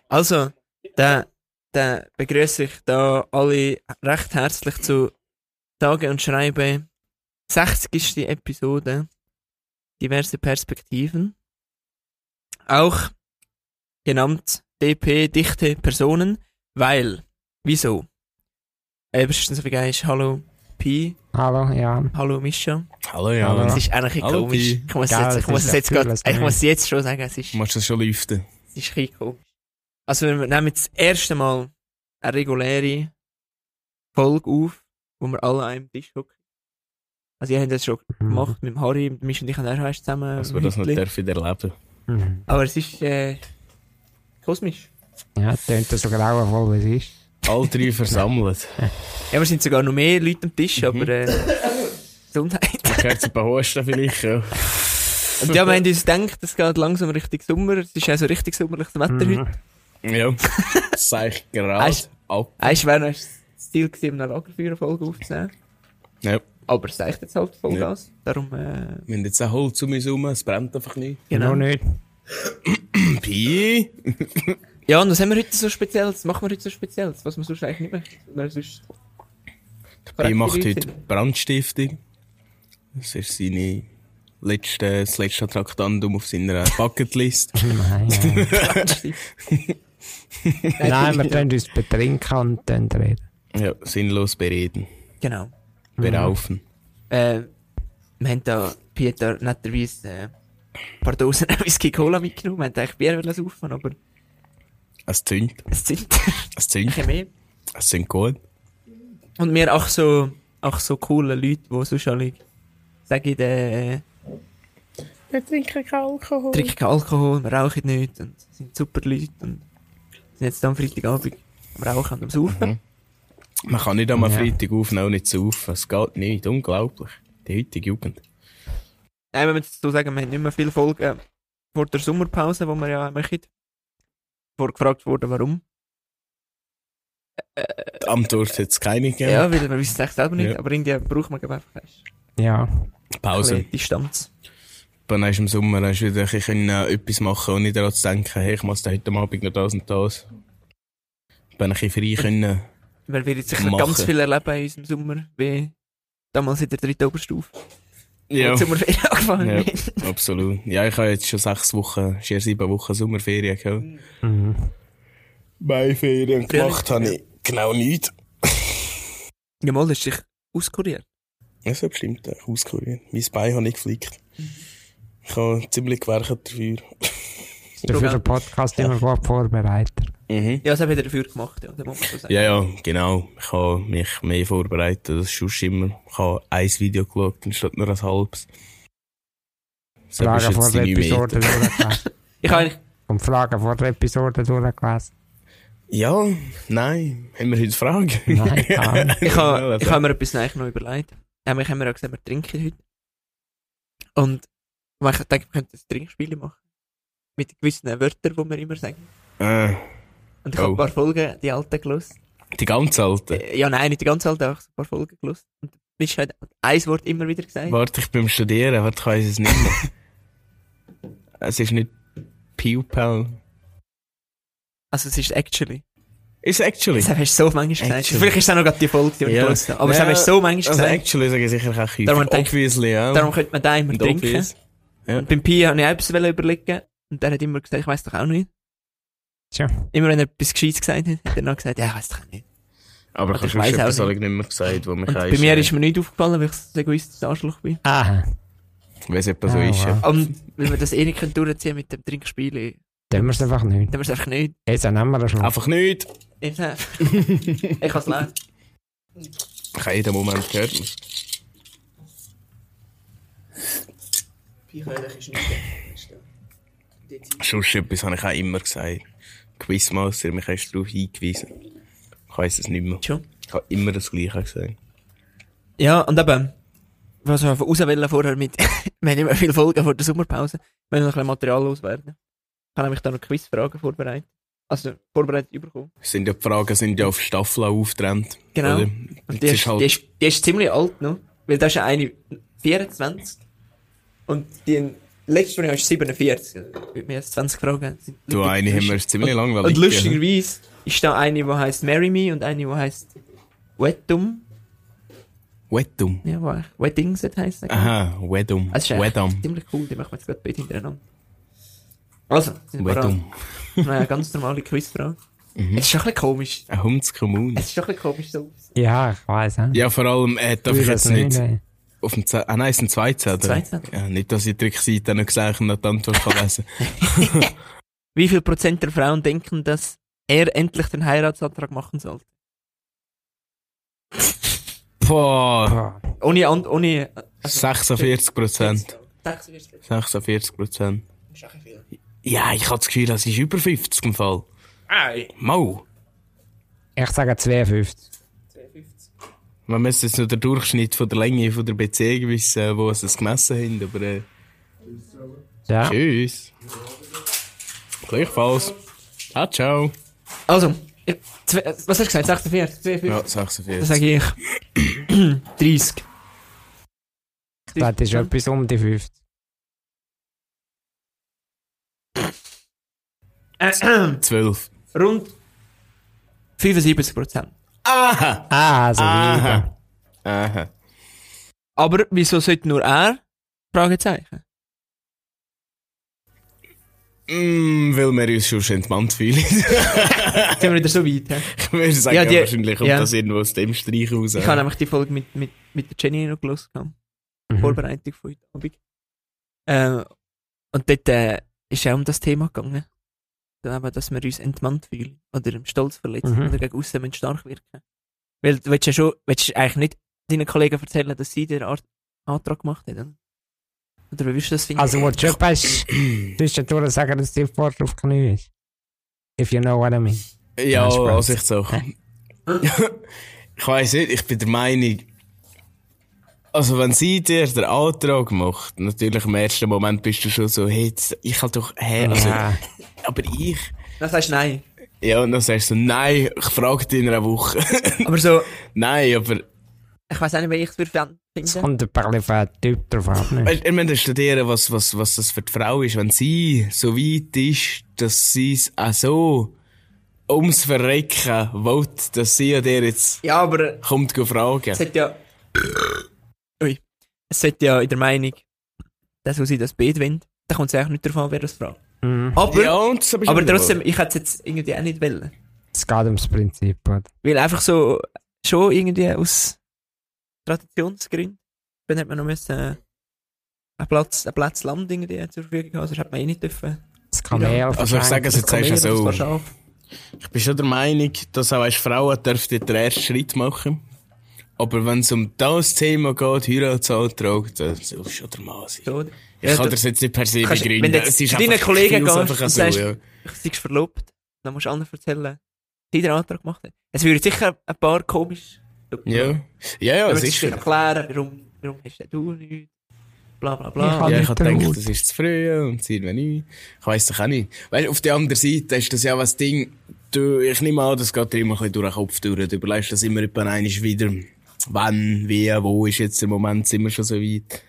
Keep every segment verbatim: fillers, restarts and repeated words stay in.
Also, dann, dann begrüße ich da alle recht herzlich zu Tage und Schreiben sechzigste Episode. Diverse Perspektiven. Auch genannt D P, dichte Personen, weil, wieso? Erstens, wie geil ist, hallo Pi. Hallo, Jan. Hallo Mischa. Hallo, Jan. Es ist eigentlich Hallo, komisch. Pi. Ich muss, Ja, jetzt, das ich muss ist es jetzt ja grad, cool, ich muss jetzt schon sagen, es ist, Du musst das schon lüften. es ist ein bisschen komisch. Also wir nehmen jetzt das erste Mal eine reguläre Folge auf, wo wir alle an einem Tisch hocken. Also ihr habt das schon Mhm. gemacht mit dem Harry, mit Misch und ich haben auch erst zusammen. Dass wir das nicht Hütli. dürfen erleben. Mhm. Aber es ist äh, kosmisch. Ja, tönt das so grauenvoll, wie es ist. Alle drei versammelt. Ja, wir sind sogar noch mehr Leute am Tisch, Mhm. aber äh, Gesundheit. Ich höre ein paar Husten vielleicht, ja. Und ja, wir haben uns gedacht, es geht langsam Richtung Sommer. Es ist auch so richtig sommerliches Wetter Mhm. heute. Ja, das sage ich gerade Hast- ab. Eigentlich wäre noch das Ziel gewesen, eine Lagerfeuerfolge aufzunehmen. Ja. Aber es reicht jetzt halt voll Ja. Gas. Darum, äh, Wir haben jetzt ein Holz um uns herum, es brennt einfach nicht. genau. Noch nicht. Pi! Ja, und was haben wir heute so Spezielles? Was machen wir heute so Spezielles? Was wir sonst eigentlich nicht machen. Weil sonst Pi macht Leute heute sind. Brandstiftung. Das ist seine letzte, das letzte Traktandum auf seiner Bucketlist. Nein, ja. Nein, wir können uns betrinken und dann reden. Ja, sinnlos bereden. Genau. Beraufen. Äh, wir haben da Peter netterweise äh, ein paar Dosen Whisky Cola mitgenommen. Wir wollten eigentlich Bier wollen saufen, aber Es zündet. es sind Es zündet. keine mehr. Es sind gut. Und wir auch so, auch so coole Leute, die sonst alle sagen, äh, Wir trinken keinen Alkohol. trinken keinen Alkohol, wir rauchen nicht und sind super Leute und sind jetzt am Freitagabend am Rauchen und am Saufen. Mhm. Man kann nicht am Ja. Freitag aufnehmen und nicht saufen. Es geht nicht. Unglaublich. Die heutige Jugend. Nein, wir müssen dazu sagen, wir haben nicht mehr viele Folgen vor der Sommerpause, die wir ja machen. Vorgefragt wurde, warum. Die Antwort hat es keine gegeben. Ja, weil wir wissen es echt selber nicht, Ja. aber irgendwie braucht man glaub ich, einfach Ja. ein Pause. bisschen Distanz. Dann hast du im Sommer hast du wieder ein bisschen, äh, etwas machen und nicht daran zu denken, hey, ich muss da heute Abend noch das und das. Dann ein bisschen frei können. Weil wir jetzt sicher Machen. ganz viel erleben in unserem Sommer, wie damals in der dritten Oberstufe. Ja. Und Sommerferien angefangen Ja. haben. Absolut. Ja, ich habe jetzt schon sechs Wochen, schon sieben Wochen Sommerferien gehabt. Mhm. Maiferien Früher- gemacht habe ich genau nichts. Ja, mal, das ist sich auskuriert. Das ist bestimmt auch auskuriert. Mein Bein habe ich geflickt. Ich habe ziemlich gewerkt dafür. Dafür den Podcast immer gut vorbereitet. Mhm. Ja, das habe ich dafür gemacht, ja, das muss man so sagen. Ja, ja, genau. Ich habe mich mehr vorbereitet als sonst immer. Ich habe ein Video geschaut, anstatt nur ein halbes. So Fragen vor der nicht mehr. Episode durchgelesen. Ich habe eigentlich, Und Fragen vor der Episode durchgelesen. Ja, nein. Haben wir heute Fragen? Nein, gar nicht. ich habe, ich habe mir etwas eigentlich noch überlegt. Nämlich haben wir auch gesagt, wir trinken heute. Und ich denke, wir könnten ein Trinkspiel machen. Mit gewissen Wörtern, die wir immer sagen. Äh, Und ich habe Oh. ein paar Folgen, die alten gelesen. die ganz alte. Äh, Ja, nein, nicht die ganze alte, einfach so ein paar Folgen gelesen. Und du hast halt ein Wort immer wieder gesagt. Warte, ich bin am Studieren, warte, ich weiss es nicht mehr. Es ist nicht Pupil. Also es ist actually. Ist actually. Das hast du so manchmal gesagt. Actually. Vielleicht ist es auch noch gerade die Folge, die wir Ja. gelesen haben. Aber Ja, das hast du so manchmal Also gesagt. actually sage ich sicher auch häufig. Darum denke- Obviously, ja. Darum könnte man da immer Und trinken. obvious. Ja. Und beim Pi habe ich auch etwas überlegen. Und der hat immer gesagt, ich weiss doch auch nicht. Tja. Immer wenn er etwas Gescheites gesagt hat, hat er noch gesagt, ja, ich weiss doch auch nicht. Aber ich Also ich habe weiss schon auch etwas nicht. habe ich nicht mehr gesagt, wo mich Und bei mir ist mir nicht aufgefallen, weil ich ein egoistisches Arschloch bin. Aha. Wenn es etwa so Ah, ist, ja. wow. Und weil wir das eh nicht können durchziehen mit dem Trinkspiel, Tun wir es einfach nicht. dann wir es einfach nicht. Jetzt nehmen wir schon. Einfach nicht. Ich kann es lernen. Ich habe jeden Moment gehört. Pi kann ist nicht. Sonst etwas habe ich auch immer gesagt. Quizmaster, mich hast du darauf hingewiesen. Ich weiss es nicht mehr. Schon. Ich habe immer das Gleiche gesagt. Ja, und eben, was wir rauswählen vorher mit, wir haben immer viele Folgen vor der Sommerpause, wir müssen noch ein bisschen Material loswerden. Ich habe nämlich da noch Quizfragen vorbereitet. Also, vorbereitet bekommen. Sind ja die Fragen sind ja auf Staffeln aufgetrennt. Genau. Oder? Und Und die das ist, ist halt, die, ist, die ist ziemlich alt noch, weil da ist ja eine vierundzwanzig und die Letztes Mal ist siebenundvierzig. Mit mehr als zwanzig Fragen. Du, eine haben wir ziemlich lang Und lustigerweise ist da eine, die heisst Marry Me und eine, die heisst Weddum. Weddum? Ja, wo eigentlich Weddingset heisst das. Aha, Weddum. Also ist Weddum. ziemlich cool, die machen wir jetzt gerade beide hintereinander. Also, sind wir Weddum. an eine ganz normale Quizfrage. Mhm. Es ist schon ein bisschen komisch. Ein Hundskommun. Es ist schon ein bisschen komisch so. Ja, ich weiss. He? Ja, vor allem, äh, darf ich Würde jetzt das nicht nicht, auf dem Ze- ah nein, es sind zwei Zettel. Zwei Zettel. Ja, nicht, dass ich die Rückseite noch gesagt und noch die Antwort kann lesen. Wie viel Prozent der Frauen denken, dass er endlich den Heiratsantrag machen sollte? Boah, Boah. Ohne, An- ohne, also, sechsundvierzig Prozent. sechsundvierzig. sechsundvierzig Prozent. Das ist auch ein viel. Ja, ich habe das Gefühl, das ist über fünfzig im Fall. Ei. Mau. Ich sage zweiundfünfzig. zweiundfünfzig. Man müsste jetzt nur den Durchschnitt von der Länge von der Beziehung wissen, wo sie es gemessen haben, aber äh, Ja. tschüss. Gleichfalls. Ciao, ciao. Also, ich, zwei, was hast du gesagt? sechsundvierzig? zweiundfünfzig? Ja, Das sechsundvierzig. sage ich. dreißig. Das ist etwas um die fünfzig. Äh, zwölf. rund fünfundsiebzig Prozent. Aha! Ah, also Aha. Aha. Aber wieso sollte nur er? Fragezeichen. Mm, weil wir uns schon entmannt fühlen. Sind wir wieder so weit, hä? Ich würde sagen, Ja, die- wahrscheinlich kommt ja. das irgendwo aus dem Streich raus. Ich habe nämlich die Folge mit, mit, mit der Jenny noch gelesen. Mhm. Vorbereitung von heute Abend. Äh, und dort äh, ist auch um das Thema gegangen. Dann eben, dass wir uns entmannt fühlen. Oder im Stolz verletzt. Mhm. Oder gegen aussen stark wirken. Weil du willst ja schon, willst eigentlich nicht deinen Kollegen erzählen, dass sie den Art Antrag gemacht haben. Oder wie willst du das finden? Also, wo du schon bist, zwischendurch sagen, dass die Wort auf Knie ist. If you know what I mean. Ja, Ja, Spaß. Ansichtssache. Ich weiss nicht, ich bin der Meinung, also wenn sie dir den Antrag macht, natürlich im ersten Moment bist du schon so, hey, jetzt- ich halt doch, hä, also, Ja. aber ich, Dann sagst du nein. ja, und dann sagst du so, nein, ich frage dich in einer Woche. Aber so, Nein, aber, ich weiß auch nicht, wie ich es würde Es finden. kommt ein paar von einem Typ drauf ab. Ne? weißt, ich meine, studieren, was, was, was das für die Frau ist, wenn sie so weit ist, dass sie es auch so ums Verrecken will, dass sie ja dir jetzt Ja, aber kommt go fragen. es hat ja... Ui. Es hat ja in der Meinung, dass sie das Beet wollen, dann kommt es eigentlich nicht davon, wer das fragt. Mhm. Aber, Ja, und das aber trotzdem, ich hätte es jetzt irgendwie auch nicht wollen. Es geht ums Prinzip, oder? Weil einfach so, schon irgendwie aus Traditionsgründen, dann hat man noch müssen, äh, einen Platz, einen Platz Land irgendwie zur Verfügung haben, sonst hätte man eh nicht dürfen. Das Kamel. Ja. Also ich sage es jetzt Kamel erst oder so. das Schaf. Ich bin schon der Meinung, dass auch weißt, Frauen dürften den ersten Schritt machen. Aber wenn es um das Thema geht, Heiratsantrag, dann soll es schon der Mann sein. So, oder? Ich Ja, kann da- das jetzt nicht per se kannst- begründen. wenn du jetzt Es ist zu deinen einfach- Kollegen ich fühl's gehst einfach und so, sagst, ja. ich sei verlobt, dann musst du allen erzählen, die den Antrag gemacht haben. Es würde sicher ein paar komisch... Ja, ja, ja, Dann es würdest ist du ja. erklären, warum, warum hast denn du nichts, bla bla Ich bla. kann- Ja, ich nicht habe der gedacht, Hut. das ist zu früh und sie wenn nicht. Ich weiss doch auch nicht. Weil auf der anderen Seite ist das ja was Ding, du, ich nehme an, das geht dir immer ein bisschen durch den Kopf durch. Du überlegst das immer etwa einmal wieder. Wann, wie, wo ist jetzt der Moment, sind wir schon so weit.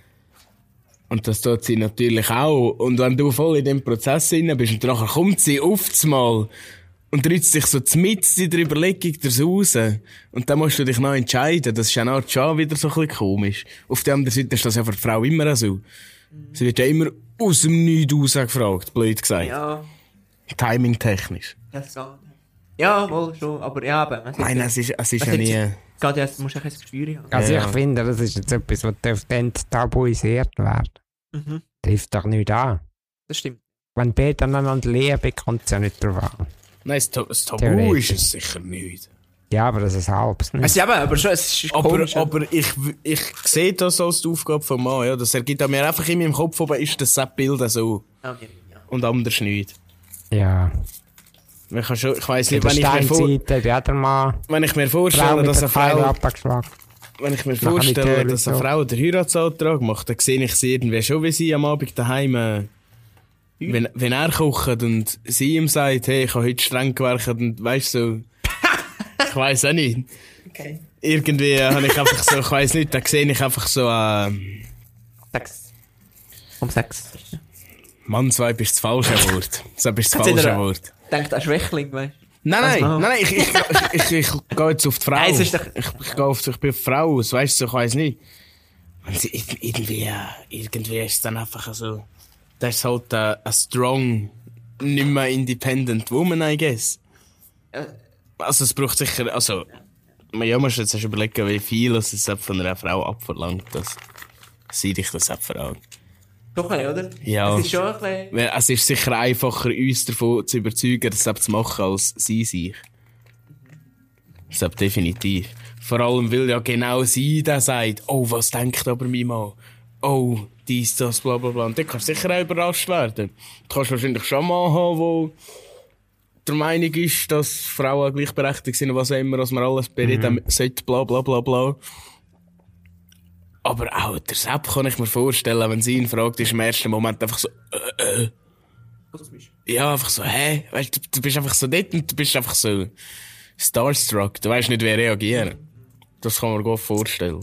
Und das tut sie natürlich auch. Und wenn du voll in dem Prozess drin bist und nachher kommt sie oft mal und ritzt sich so mit in der Überlegung das raus. Und dann musst du dich noch entscheiden. Das ist ja auch schon wieder so ein bisschen komisch. Auf der anderen Seite ist das ja für die Frau immer so. Sie wird ja immer aus dem Nichts raus gefragt, blöd gesagt. Ja, Timing-technisch. das geht. Ja, wohl schon, aber ja, aber... man Nein, sagt es ist, es ist Was ja hat nie... sie- ja, es geht ja, es muss ja ein Gespür haben. Also Ja. ich finde, das ist jetzt etwas, was dürfte enttabuisiert werden. Mhm, Trifft doch nicht an. das stimmt. Wenn beide aneinander lieben, kommt es ja nicht drauf an. Nein, das, Ta- das Tabu Theoretisch. ist es sicher nicht. Ja, aber das ist halbes nicht. Also, ja, aber schon, es ist Aber, komisch. ja. aber ich, ich sehe das als die Aufgabe vom Mann. Ja. Das ergibt an mir einfach in meinem Kopf, aber ist das Bild so Ja, ja, ja. und anders nicht. Ja. Man kann schon, ich weiss In nicht, der wenn ich, mir vor, Steinzeit hat ja der Mann wenn ich mir Frau vorstelle, mit dass der eine Pfeile Frau, abgeschlagen. wenn ich mir Nachher nicht vorstelle, hören, dass eine so. Frau den Heiratsantrag macht, dann sehe ich sie irgendwie schon, wie sie am Abend daheim, äh, wenn, wenn er kocht und sie ihm sagt, hey, ich habe heute streng gewerkt und weißt so, ich weiss auch nicht. Okay. Irgendwie äh, habe ich einfach so, ich weiss nicht, da sehe ich einfach so, äh, Sex. Um Sex. Mannsweib ist das falsche Wort. Das ist das Kannst du falsche dir- Wort. Denkt an Schwächling, weißt du? Nein, Was nein, machen? nein, nein, ich, ich, ich, ich, ich, ich gehe jetzt auf die Frau. Nein, es ist doch- ich, ich, gehe auf, ich bin auf die Frau, das weisst du, ich weiss nicht. Und sie, irgendwie, äh, irgendwie ist es dann einfach so, das ist halt äh, a strong, nicht mehr independent woman, I guess. Also es braucht sicher, also, ja, musst jetzt erst überlegen, wie viel es von einer Frau abverlangt, dass sie dich das abverlangt. Doch ein bisschen, oder? Ja. Es ist schon ein bisschen... Weil Es ist sicher einfacher, uns davon zu überzeugen, das selbst zu machen, als sie sich. Das definitiv. Vor allem, weil ja genau sie dann sagt, oh, was denkt aber mein Mann? Oh, dies, das, bla bla bla. Und dann kannst du sicher auch überrascht werden. Du kannst wahrscheinlich schon einen Mann haben, der der Meinung ist, dass Frauen gleichberechtigt sind und was auch immer, dass man alles bereden mhm. sollte, bla bla bla bla. Aber auch der Sepp kann ich mir vorstellen, wenn sie ihn fragt, ist im ersten Moment einfach so, äh, äh. Ja, einfach so, hä? Weißt du, du bist einfach so dort und du bist einfach so starstruck. Du weißt nicht, wie reagieren. Das kann man gut vorstellen.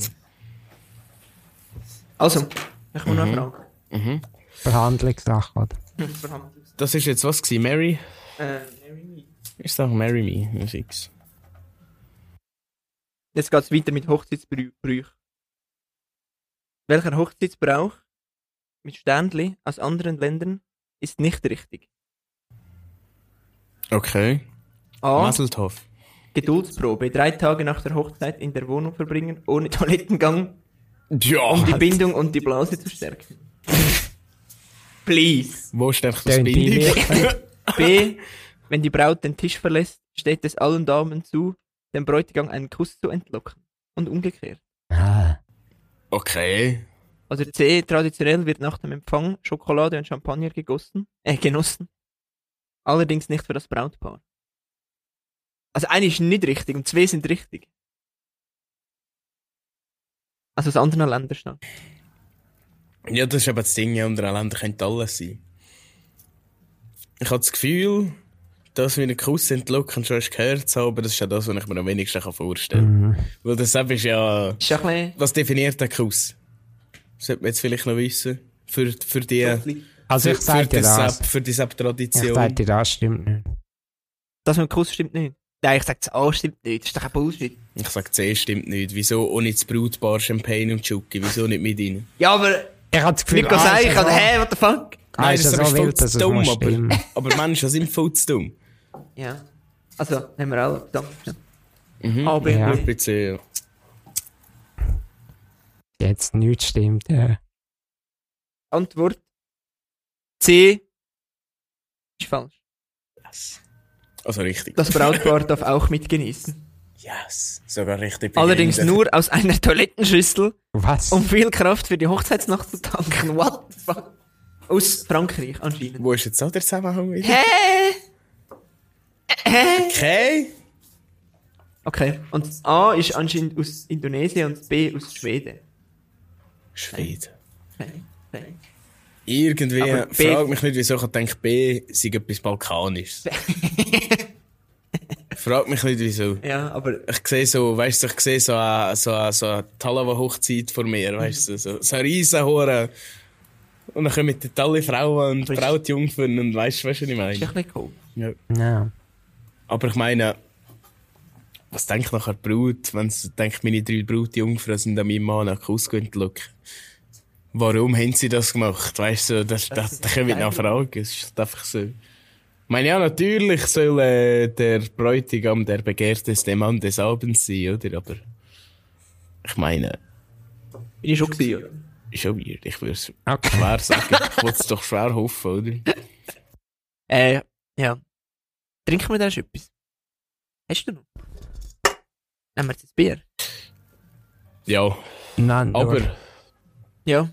Also, ich komme noch eine Frage. Mhm. Verhandlungssache, oder? Verhandlungs- Das ist jetzt was gewesen? Mary? Äh, Mary Me. Ist doch Marry Me, ja, fix. Jetzt geht es weiter mit Hochzeitsbrüchen. Welcher Hochzeitsbrauch mit Sternli aus anderen Ländern ist nicht richtig? Okay. A. Maseltoff. Geduldsprobe. Drei Tage nach der Hochzeit in der Wohnung verbringen, ohne Toilettengang, Ja. um die Bindung und die Blase zu stärken. Please. Wo stärkt das Tönt Bindung? peinlich. B. Wenn die Braut den Tisch verlässt, steht es allen Damen zu, dem Bräutigam einen Kuss zu entlocken. Und umgekehrt. Ah. Okay. Oder C. Traditionell wird nach dem Empfang Schokolade und Champagner gegossen, äh, genossen. Allerdings nicht für das Brautpaar. Also eine ist nicht richtig und zwei sind richtig. Also aus anderen Ländern steht. Ja, das ist eben das Ding, ja, andere Länder könnte alles sein. Ich habe das Gefühl, dass wir einen Kuss entlocken schon erst gehört haben, aber das ist ja das, was ich mir am wenigsten vorstellen kann. Mhm. Weil das eben ist ja... Ist ja ein Was definiert den Kuss? Sollte man jetzt vielleicht noch wissen. Für, für die... bisschen... Also ich für, sag für dir die das. Sepp- Für die Ich Sepp-Tradition. sag dir das, stimmt nicht. Das mit dem Kuss stimmt nicht. Nein, ich sag das A stimmt nicht. Das ist doch ein Bullshit. Ich sag, C stimmt nicht. Wieso ohne das Brautpaar Champagne und Schoki? Wieso nicht mit ihnen? Ja, aber... Ich hab das Gefühl, Nico sagt, ich kann... Hä, what the fuck? Ah, ist das aber so voll wild, dass zu es dumm, muss aber, stimmen. aber Menschen sind voll zu dumm. Ja. Also, haben wir alle zusammen. Mhm. A, B, Ja. B. Bitte. Jetzt nichts stimmt, ja. Antwort C ist falsch. Yes. Also richtig. Das Brautpaar darf auch mitgenießen. Yes. Sogar richtig. Allerdings behindert. nur aus einer Toilettenschüssel, Was? um viel Kraft für die Hochzeitsnacht zu tanken. What the fuck? Aus Frankreich anscheinend. Wo ist jetzt auch der Zusammenhang wieder? Hä? Hä? Okay. Okay, und A ist anscheinend aus Indonesien und B aus Schweden. Schweden. Okay. Okay. Irgendwie, Aber B- frag mich nicht, wieso ich denke, B sei etwas Balkanisches. Frag mich nicht, wieso. Ja, aber Ich sehe so, weißt du, ich sehe so eine, so eine, so eine Talawa-Hochzeit vor mir, weißt du, so, so eine Riesenhure. Und dann kommen dort alle Frauen und Aber ist- Brautjungfern und weißt du, weißt du, was ich ist meine? doch nicht cool. Ja. Ja. Aber ich meine, was denkt nachher die Brut, wenn sie denkt, meine drei Brautjungfern sind an meinem Mann einen Kuss look. Warum haben sie das gemacht? Weißt du, das, das, ist da können wir geil. noch fragen. Es ist einfach so. Ich meine, ja, natürlich soll äh, der Bräutigam der begehrteste Mann des Abends sein, oder? Aber ich meine, Bin ich schon gewesen, oder? ist schon weird. Ich würde es Okay. schwer sagen. Ich würde es doch schwer hoffen, oder? Äh, ja. Trinken wir da schon etwas? Hast du noch? Nehmen wir jetzt ein Bier? Ja, Nein, nur- aber Ja.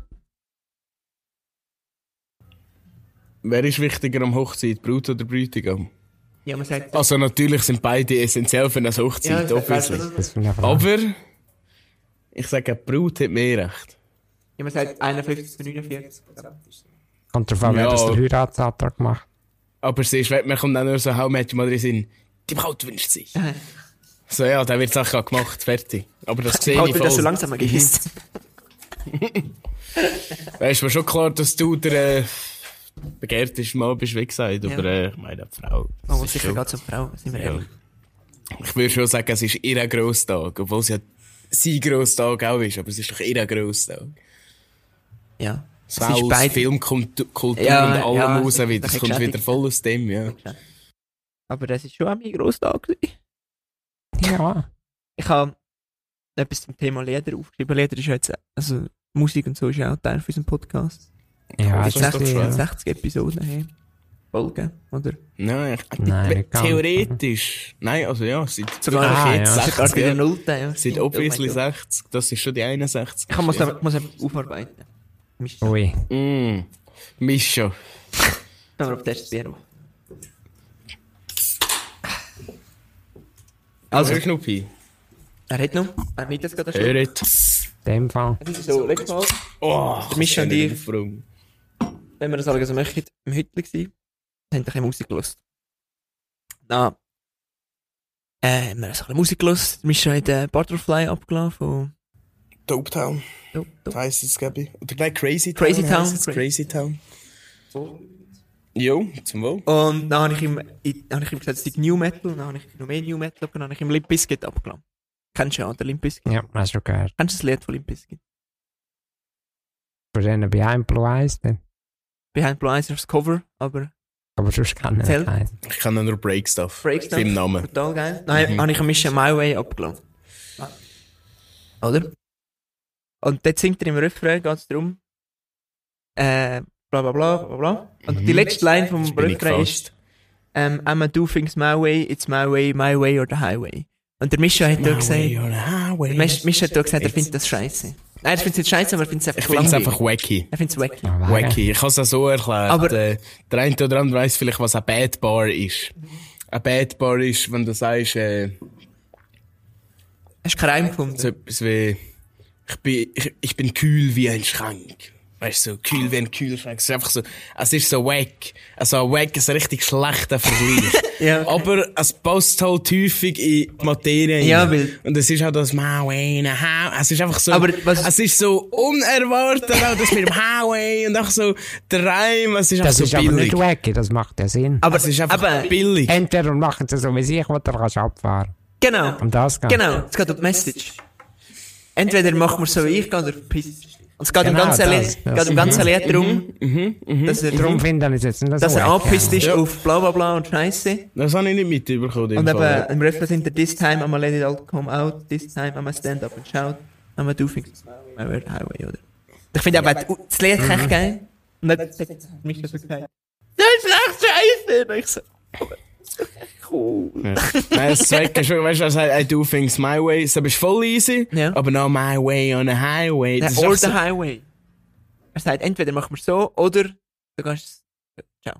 wer ist wichtiger am Hochzeit, Brut oder Bräutigam? Ja, man sagt... Also natürlich sind beide essentiell für eine ja, Hochzeit, das- obviously. weißt du, Das finde ich einfach- Aber ich sage, die Brut hat mehr Recht. ja, man sagt einundfünfzig zu neunundvierzig. Kommt drauf an, wer Ja. das den Heiratsantrag macht. Aber sie ist, man kommt dann nur so, how much mal drin, die Braut wünscht sich. So, ja, dann wird es auch gemacht, fertig. Aber das sehe Halt ich wird das so voll. langsam gegessen. Weißt du, mir schon klar, dass du der, äh, begehrt ist, mal bist du wie gesagt, Ja. aber äh, ich meine, eine Frau. das Oh, ist sicher schon- geht es um Frau, sind wir Ja. ehrlich. Ich würde schon sagen, es ist ihr Grosstag, obwohl es ja sein Grosstag auch ist, aber es ist doch ihr Grosstag. Ja. Es Es auch ist aus beide- Filmkultur Kultur Ja, und allem ja, raus das wieder. ist Das kommt geschädigt. wieder voll aus dem, ja. Aber das ist schon auch mein Grosstag gewesen. Ja. Ich habe etwas zum Thema Lieder aufgeschrieben. Lieder ist ja jetzt, also Musik und so ist ja auch Teil von unserem Podcast. Ja, das Jetzt ist doch sechzig, schön. sechzig Episoden hey. Folgen, oder? Nein, ich, Nein, we- nicht ganz. Theoretisch. Nein, also ja, seit Sogar Ah, jetzt ja. Sogar sechzig, bei der ja. Nullte. Ja. Seit Stimmt. obviously Oh mein Gott. sechzig. Das ist schon die einundsechzig. Ich muss, ich muss etwas aufarbeiten. Mist. Ui. Mm. Mischa. Gehen wir auf das erste Bier auf. Also, Also, Schnuppi. er hat noch. Er hat das gerade schon. Hört. In dem Fall. Es ist so, letztes Mal, Oh, Der Mischa und ich- Aufrung. wenn wir das alle so möchten, im Hütli gsi, haben ein bisschen Musik gehört. Na, äh, haben wir ein bisschen Musik gehört. Mischa hat äh, Butterfly abgelassen von Dope Town. Do, do. Heisst es, glaube ich. Oder nein, Crazy Town. Crazy Town. heisst es, Crazy Town. Jo, zum Wohl. Und dann habe ich ihm, ich, habe ich ihm gesagt, es ist New Metal, dann habe ich noch mehr New Metal und dann habe ich ihm Limp Bizkit abgelassen. Kennst du ja, den Limp Bizkit? Ja, hast du gehört. Kennst du das Lied von Limp Bizkit? Für den Behind Blue Eyes, dann. Behind Blue Eyes ist das Cover, aber Aber sonst kann ich Zähl. nicht heißen. Ich kann nur Break Stuff. Breakstuff, Beim Namen. total geil. Nein, Mhm. habe ich ein bisschen My Way abgelassen. Oder? Und dort singt er im Refrain, geht es darum, äh, bla bla bla bla bla. Und die Mhm. letzte Line vom Jetzt bin ich Refrain gefasst. ist, ähm, I'ma do things my way, it's my way, my way or the highway. Und der Mischa hat da gesagt, der Misch- Mischa hat da gesagt, er findet das scheiße. Nein, er findet es nicht scheiße, aber er findet es Ich einfach finde es langweilig. einfach wacky. Er findet es wacky. Ja, Wacky. Ich kann es auch so erklären. Aber- der, der eine oder andere weiss vielleicht, was eine Bad Bar ist. Eine Bad Bar ist, wenn du sagst, äh, Hast du keinen Reim gefunden? so etwas wie, ich bin, ich, ich bin kühl wie ein Schrank. Weißt du, so, kühl wie ein Kühlschrank. Es ist einfach so, es ist so wack. Also, ein wack ist ein richtig schlechter Vergleich. Ja, okay. Aber es passt halt häufig in die Materie Ja, rein. weil- Und es ist halt das Highway, es ist einfach so, Aber was- es ist so unerwartet, auch das mit dem Highway und auch so der Reim, es ist einfach Das so ist aber billig. nicht wacky, das macht ja Sinn. Aber, Es ist einfach aber, billig. Entweder machen sie so wie ich, oder kannst du abfahren. genau. Um das geht. Genau, es geht um die Message. Entweder machen wir so wie ich gehe oder verpiss. Und es geht im Genau, ganzen das, Lied, das. geht im ganzen Lied darum, dass er, Darum finde ich es jetzt nicht so dass er wacky. angepisst ist Ja. auf bla bla bla und Scheisse. Das habe ich nicht mitbekommen. in Und dem eben Fall. im Refrain sind er, this time I'ma let it all come out, this time I'ma stand up and shout, I'ma do things my way or the highway, oder? Ich finde aber, das Lied ist echt geil. Und dann hat mich so gesagt, das ist echt scheiße. Und ich so, aber das ist doch echt cool. Ja. Nein, das Zweck ist schon, weißt du, er sagt, I do things my way, das ist voll easy, Ja. aber now my way on a highway. Der Das ist or auch the so, highway. Er sagt, entweder machen wir so, oder du kannst, ciao.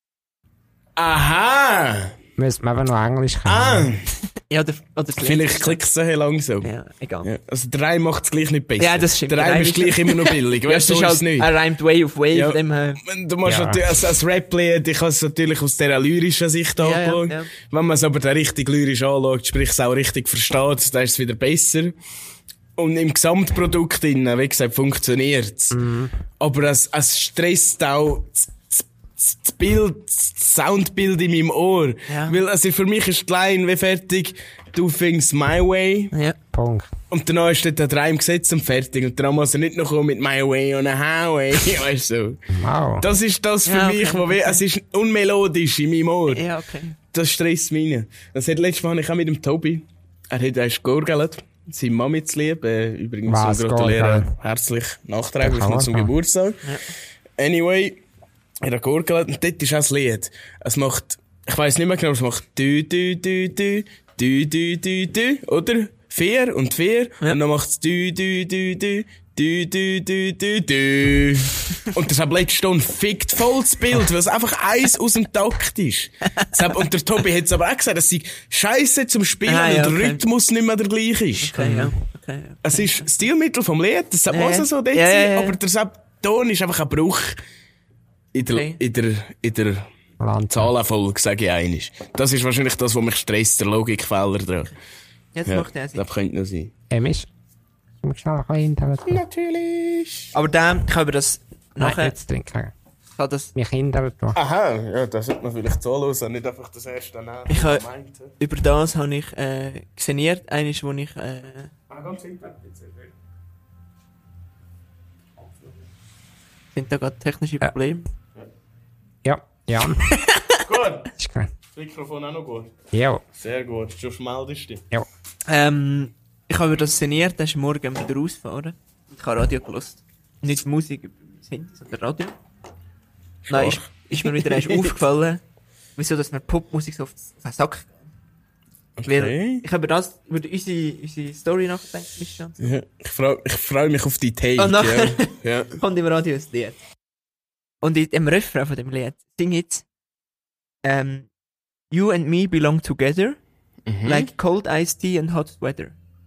aha! Müsste man aber noch Englisch können. Ah! Ja, oder, oder das Vielleicht Lied. klickt es so langsam. Ja, egal. Ja. Also der Reim macht es gleich nicht besser. Ja, das stimmt. Der Reim ist gleich immer noch billig, Ja, weißt du, es so ist ist es halt, nicht. er reimt way auf way, Ja. von dem her. Du musst Ja. natürlich, als, als Rap-Lied, ich habe es natürlich aus dieser lyrischen Sicht Ja, ja, angeschaut. ja. Wenn man es aber dann richtig lyrisch anschaut, sprich es auch richtig versteht, dann ist es wieder besser. Und im Gesamtprodukt, innen, wie gesagt, funktioniert es. Mhm. Aber es, es stresst auch das, das, das Bild, das Soundbild in meinem Ohr. Ja. Weil, also für mich ist die Line wie fertig, do things my way. Ja. Punkt. Und danach ist dort der Reim gesetzt und fertig. Und dann muss er nicht noch kommen mit my way on a highway. Weißt du? Wow. Das ist das für Ja, okay, mich, wo okay. we- es ist unmelodisch in meinem Ohr. Ja, okay. Das stresst mich rein. Das hat letztes Mal, ich auch mit dem Tobi, er hat erst gegurgelt, seine Mami zu lieb, äh, übrigens Was, so gratulieren, gurgeln? herzlich nachträglich Ja, noch zum kann man. Geburtstag. Anyway, er hat gegurgelt und dort ist auch das Lied. Es macht, ich weiss nicht mehr genau, es macht dü, dü, dü, dü, dü, dü, dü, dü, oder? Vier und vier, Ja. und dann macht es dü, dü, dü, dü, dü, dü, dü, dü, dü. Und das hat letzte Stunde fickt voll das Bild, weil es einfach eins aus dem Takt ist. Deshalb- Und der Tobi hat es aber auch gesagt, es sei scheisse zum Spielen, Ah, ja, weil der okay. Rhythmus nicht mehr der gleiche ist. Okay, ja. Okay, ja. Es ist Stilmittel vom Lied, das sagt Ja, man ja. so dort Ja, sein, ja, ja. aber der Sab- Ton ist einfach ein Bruch in der, Okay. in der, in der Land. Zahlenfolge, sage ich einisch. Das ist wahrscheinlich das, was mich stresst, der Logikfehler dran. Jetzt Ja, macht er Sinn. das könnte noch sein. Emisch. Ich muss schnell ein bisschen hinterher. Natürlich. Aber dann können wir das Nein, nachher, jetzt trinken. Ich habe das, Mich hindert doch. Aha, ja, das sollte man vielleicht so hören, nicht einfach das erste nehmen. Ich habe- meint. über das habe ich äh, xeniert, eines, wo ich... Äh, Ah, ganz hinten. sind da gerade technische Ja. Probleme. Ja, ja. Gut, Ist gut. das Mikrofon auch noch gut. Ja, Sehr gut, schon meldest du dich. ja. Ähm, ich habe über das szeniert, dann ist morgen wieder rausgefahren. Ich habe Radio gehört. Nicht Musik über das Handy, sondern Radio. Nein, ist, ist mir wieder erst aufgefallen, wieso dass mir Popmusik so auf den Sack geht. Weil ich habe über das, über unsere, unsere Story nachgedacht, Mischa. Ja, ich freue ich freu mich auf die Take. Ah, nachher ja. Ja. kommt im Radio ein Lied. Und in dem Refrain von dem Lied singt jetzt ähm, You and me belong together, Mhm. like cold iced tea and hot weather.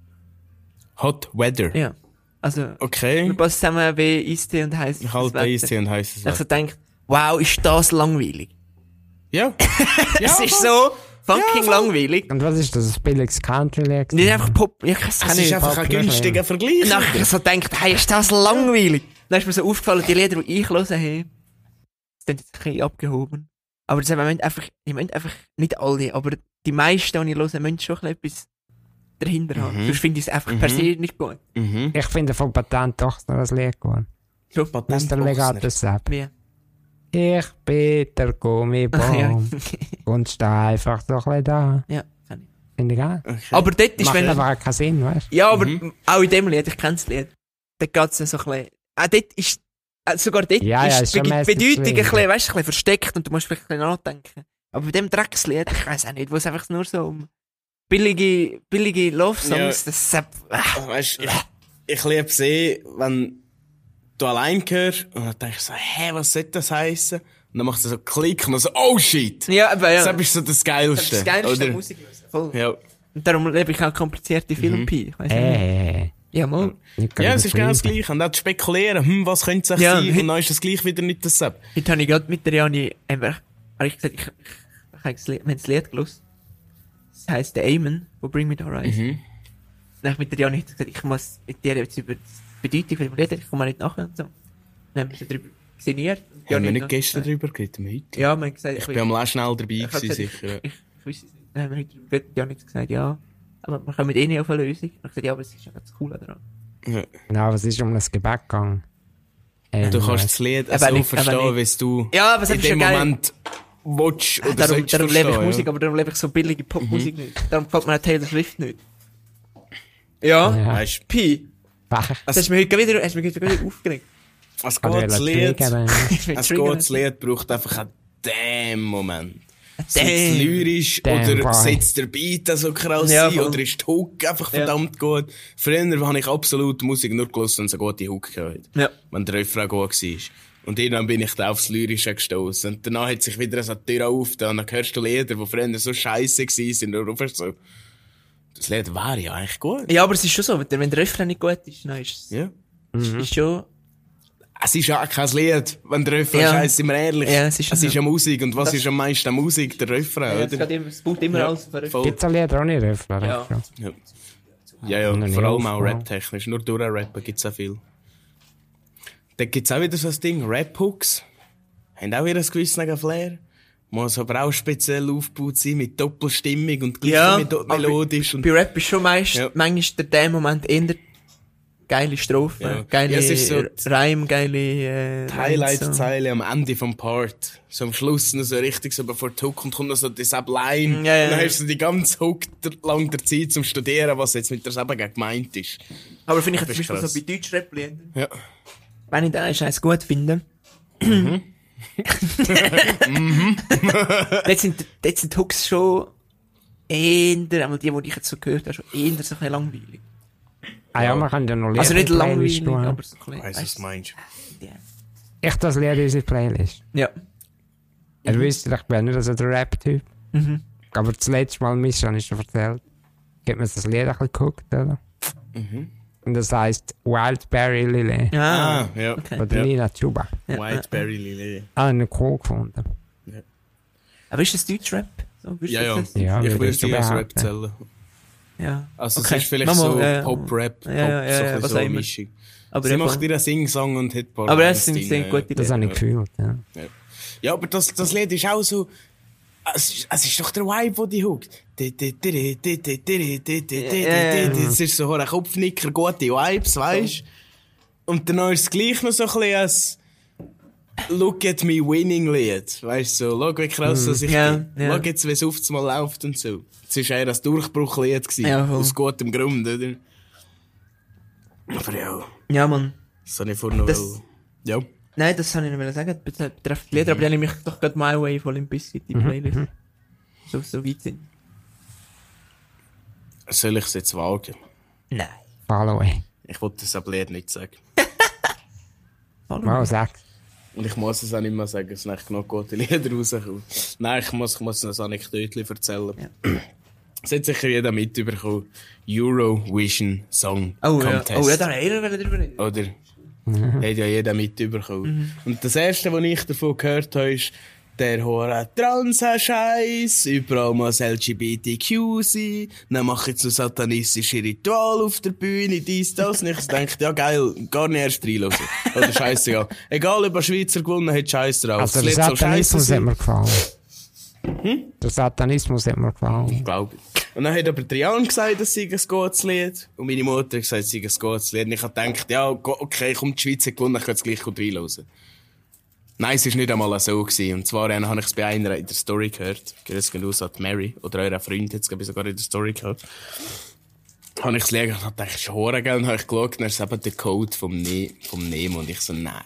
Hot Weather. Ja. Also, Okay. wir passen zusammen wie Eistee und heiß. Ich halte Eistee und heisst es. Ich so denke, wow, ist das langweilig. Ja. Es ist so fucking langweilig. Und was ist das? Ein billiges Country-Lied? Nicht einfach Pop, ich kann es Es nicht. ist einfach ein Pop- günstiger Vergleich. Nachher so denkt, hey, ist das langweilig. Dann ist mir so aufgefallen, die Lieder, die ich höre, hey, sind jetzt ein bisschen abgehoben. Aber das haben einfach, ich meine einfach, nicht alle, aber die meisten, die ich höre, müssen schon ein bisschen etwas dahinter haben. Mhm. Sonst finde ich es einfach per Mhm. se nicht gut. Mhm. Ich finde von Patent doch noch das Lied gut. So, Das ist der Legato Sepp. wie? Ich bin der ja, Gummibaum und stehe einfach so ein bisschen da. ja, kann ich. Finde ich geil. Okay. Aber dort ist, Macht wenn... einfach auch keinen Sinn, weißt du? Ja, aber Mhm. auch in dem Lied, ich kenne das Lied, dort geht es so ein bisschen... Auch dort ist... Äh, sogar dort Ja, ja, ist ist die schon Be meistens Bedeutung ein Lied. bisschen, weißt, ein bisschen versteckt und du musst vielleicht ein bisschen nachdenken. Aber bei dem Dreckslied, ich weiß auch nicht, wo es einfach nur so um billige, billige Love-Songs, Ja. das ist... Äh, Weißt, ich, ich liebe es eh, wenn du allein hörst und dann denkst du so, hä, was soll das heissen? Und dann machst du so Klick und dann so, oh shit! ja, aber ja. Das ist so das Das ist Geilste. das Geilste oder? der Musik. Voll. Ja. Und darum liebe ich auch komplizierte Filme. Ich weiss nicht. Äh, Ja, mal. nicht Ja, es ist genau das übertrieben. Gleiche. Und auch zu spekulieren, hm, was könnte es Ja, sein? heute- Und dann ist das gleich wieder nicht das Sepp. Heute habe ich gerade mit der Jani einfach, habe ich gesagt, ich, ich, ich habe das Lied, wir haben das Lied gelesen. Das heisst The Amen von Bring Me The Horizon. Mhm. Dann habe ich mit der Jani gesagt, ich muss mit dir jetzt über die Bedeutung von dem Lied, ich komme auch nicht nachher und so. Dann haben wir so darüber sinniert. Und Haben wir Jani nicht noch gestern gesagt- drüber geredet, wir heute? Ja, wir haben gesagt, Ich bin am Last schnell dabei ich habe gewesen, gesagt, sicher. Ich, ich, ich weiß es nicht. Dann haben wir heute darüber geredet, Jani hat gesagt, ja, aber wir kommen eh nicht auf eine Lösung. Und ich habe gesagt, ja, aber es ist ja das Coole daran. Ja. Genau, was ist um das Gebäck gegangen? Ähm, Du kannst das Lied Aber so nicht- aber verstehen, nicht. wie es du Ja, aber es in ist ja dem geil. Moment willst oder Darum, sollst darum lebe ich verstehen, Musik, ja. aber darum lebe ich so billige Popmusik nicht. Darum gefällt mir auch Taylor Swift nicht. Ja, Ja. Weißt, Pi. Wach. Das hast du mir heute wieder, hast du mich heute wieder aufgeregt. ein Kann gutes ich Lied, triggern. ein gutes Lied braucht einfach einen damn Moment. Sei es Damn. lyrisch Damn, oder boy. setzt der Beat so krass Ja, sein voll. oder ist die Hook einfach Ja. verdammt gut. Früher habe ich absolut Musik nur gehört, wenn es eine gute Hook gehört. Ja. Wenn der Refrain gut war. Und irgendwann bin ich da aufs Lyrische gestoßen. Und danach hat sich wieder so die Tür aufgetan. Und dann hörst du Lieder, die früher so scheisse waren. Und du rufst so, das Lied wäre ja eigentlich gut. Ja, aber es ist schon so, wenn der, wenn der Refrain nicht gut ist, dann ist es Ja. ist, ist schon... Es ist ja auch kein Lied, wenn der Refrain Ja. scheisse, sind wir ehrlich. Ja, es ist es so. ist ja Musik. Und was Das- ist am meisten Musik? Der Refrain, Ja, es, oder? geht immer, es baut immer Ja, alles auf. voll. Gibt es ein Lied ohne Refrain? Ja. Ja, ja, ja Noch nie vor allem auch aufgefallen. rap-technisch. Nur durch Rappen gibt es auch viel. Dann gibt es auch wieder so ein Ding, Rap-Hooks. Haben auch wieder ein gewisses Flair. Muss aber auch speziell aufgebaut sein, mit Doppelstimmung und gleich Ja, mit aber melodisch. Und Bei Rap ist schon meist, Ja. manchmal der dem Moment eher geile Strophe, Ja. geile Ja, es ist so Reim, geile äh, die Lines, so. Highlight-Zeile am Ende vom Part. So am Schluss noch so richtig so bevor die Hook und kommt noch so die Sub-Line. Ja, ja, und dann ja. hast du die ganze Hook der, lang der Zeit zum Studieren, was jetzt mit der Sub gemeint ist. Aber finde ich Das zum ist Beispiel krass. so bei Deutsch-Rap-Liedern, Ja. wenn ich den Scheiß gut finde, Mhm. dort sind, dort sind die Hooks schon eher, einmal die, die ich jetzt so gehört habe, schon eher so ein bisschen langweilig. Ah ja, man kann ja noch Lieder Also nicht in die Playlist langweilig, tun. aber so ein bisschen, Weißt du, was weißt du meinst? du, ja. Ich das Lied in unsere Playlist. Ja. Er wüsste, ich bin nicht so der Rap-Typ. Mhm. Aber das letzte Mal, Mischa hat schon erzählt, hat mir das Lied ein bisschen geguckt, oder? Mhm. Und das heisst Wildberry Lily Ah, Ah, ja. okay. von Ja. Nina Chuba. Ja, Whiteberry Lily. Ah, eine cool gefunden. Aber ist das Deutsch-Rap? So, würdest Ja, du ja. das- Ja, Ich würde würde ich so sie als Rap behaupten. zählen. Ja. Also Okay. es ist vielleicht Mama, so ja, ja. Pop-Rap, Pop, Ja, ja, ja, so, ja, ein was bisschen so auch eine immer. Mischung. Aber Sie ja, macht voll. ihren Sing-Song und hat ein paar Aber es Lines sind, drin, sind ja. gute Das habe ich Lieder. gefühlt, ja. Ja, aber das, das Lied ist auch so... Es ist, es ist doch der Vibe, der die huckt. Das ist so ein Kopfnicker, gute Vibes, weisst? Und dann ist es gleich noch so ein bisschen als Look at me winning Lied. Weisst du, so, schau wie krass dass ich Ja, bin. ja. Schau jetzt, wie es oft mal läuft und so. Es war eher ein Durchbruchlied gewesen. Ja, voll. Aus gutem Grund, oder? Aber ja, Ja, Mann. das habe ich vorhin noch... Das- wollen. Ja. Nein, das habe ich nicht sagen, betre- betreffend Lieder, aber dann nehme ich doch gerade My Way von Limp Bizkit in die Playlist. So, so weit sind. Soll ich es jetzt wagen? Nein. Follow away. Ich wollte das aber Lied nicht sagen. Hallo. Mal sag. Und ich muss es auch nicht mehr sagen, es sind echt genug gute Lieder rausgekommen. Nein, ich muss, ich muss noch ein Anekdötchen erzählen. Ja. Es hat sicher jeder mitbekommen. Eurovision Song Oh, ja. Contest. Oh, ja, da haben wir drüber reden. Oder? Hat ja jeder mitbekommen. Und das erste, was ich davon gehört habe, ist, der hohe Trans-Scheiß, überall muss L G B T Q sein, dann mache ich so satanistische Ritual auf der Bühne, dies, das, und ich denke, ja geil, gar nicht erst reinhören. Oder scheißegal. Egal, ob er Schweizer gewonnen hat, scheiß drauf. Also der Das Lied soll scheisse Satanismus hat sein. mir gefallen. Hm? Der Satanismus hat mir gefallen. Glaube ich. Und dann hat aber Trian gesagt, es sei ein gutes Lied. Und meine Mutter hat gesagt, es sei ein gutes Lied. Und ich habe gedacht, ja, okay, komm, die Schweiz hat gewonnen, ich kann jetzt gleich gut reinhören. Nein, es war nicht einmal so gewesen. Und zwar habe ich es bei einer in der Story gehört. Grüß gehen aus an Mary. Oder eurer Freund hat es, glaube ich, sogar in der Story gehört. Habe ich es gelesen und habe gedacht, Schore, gell? Und habe ich geschaut, und er ist eben der Code vom, ne vom Nemo. Und ich so, nein.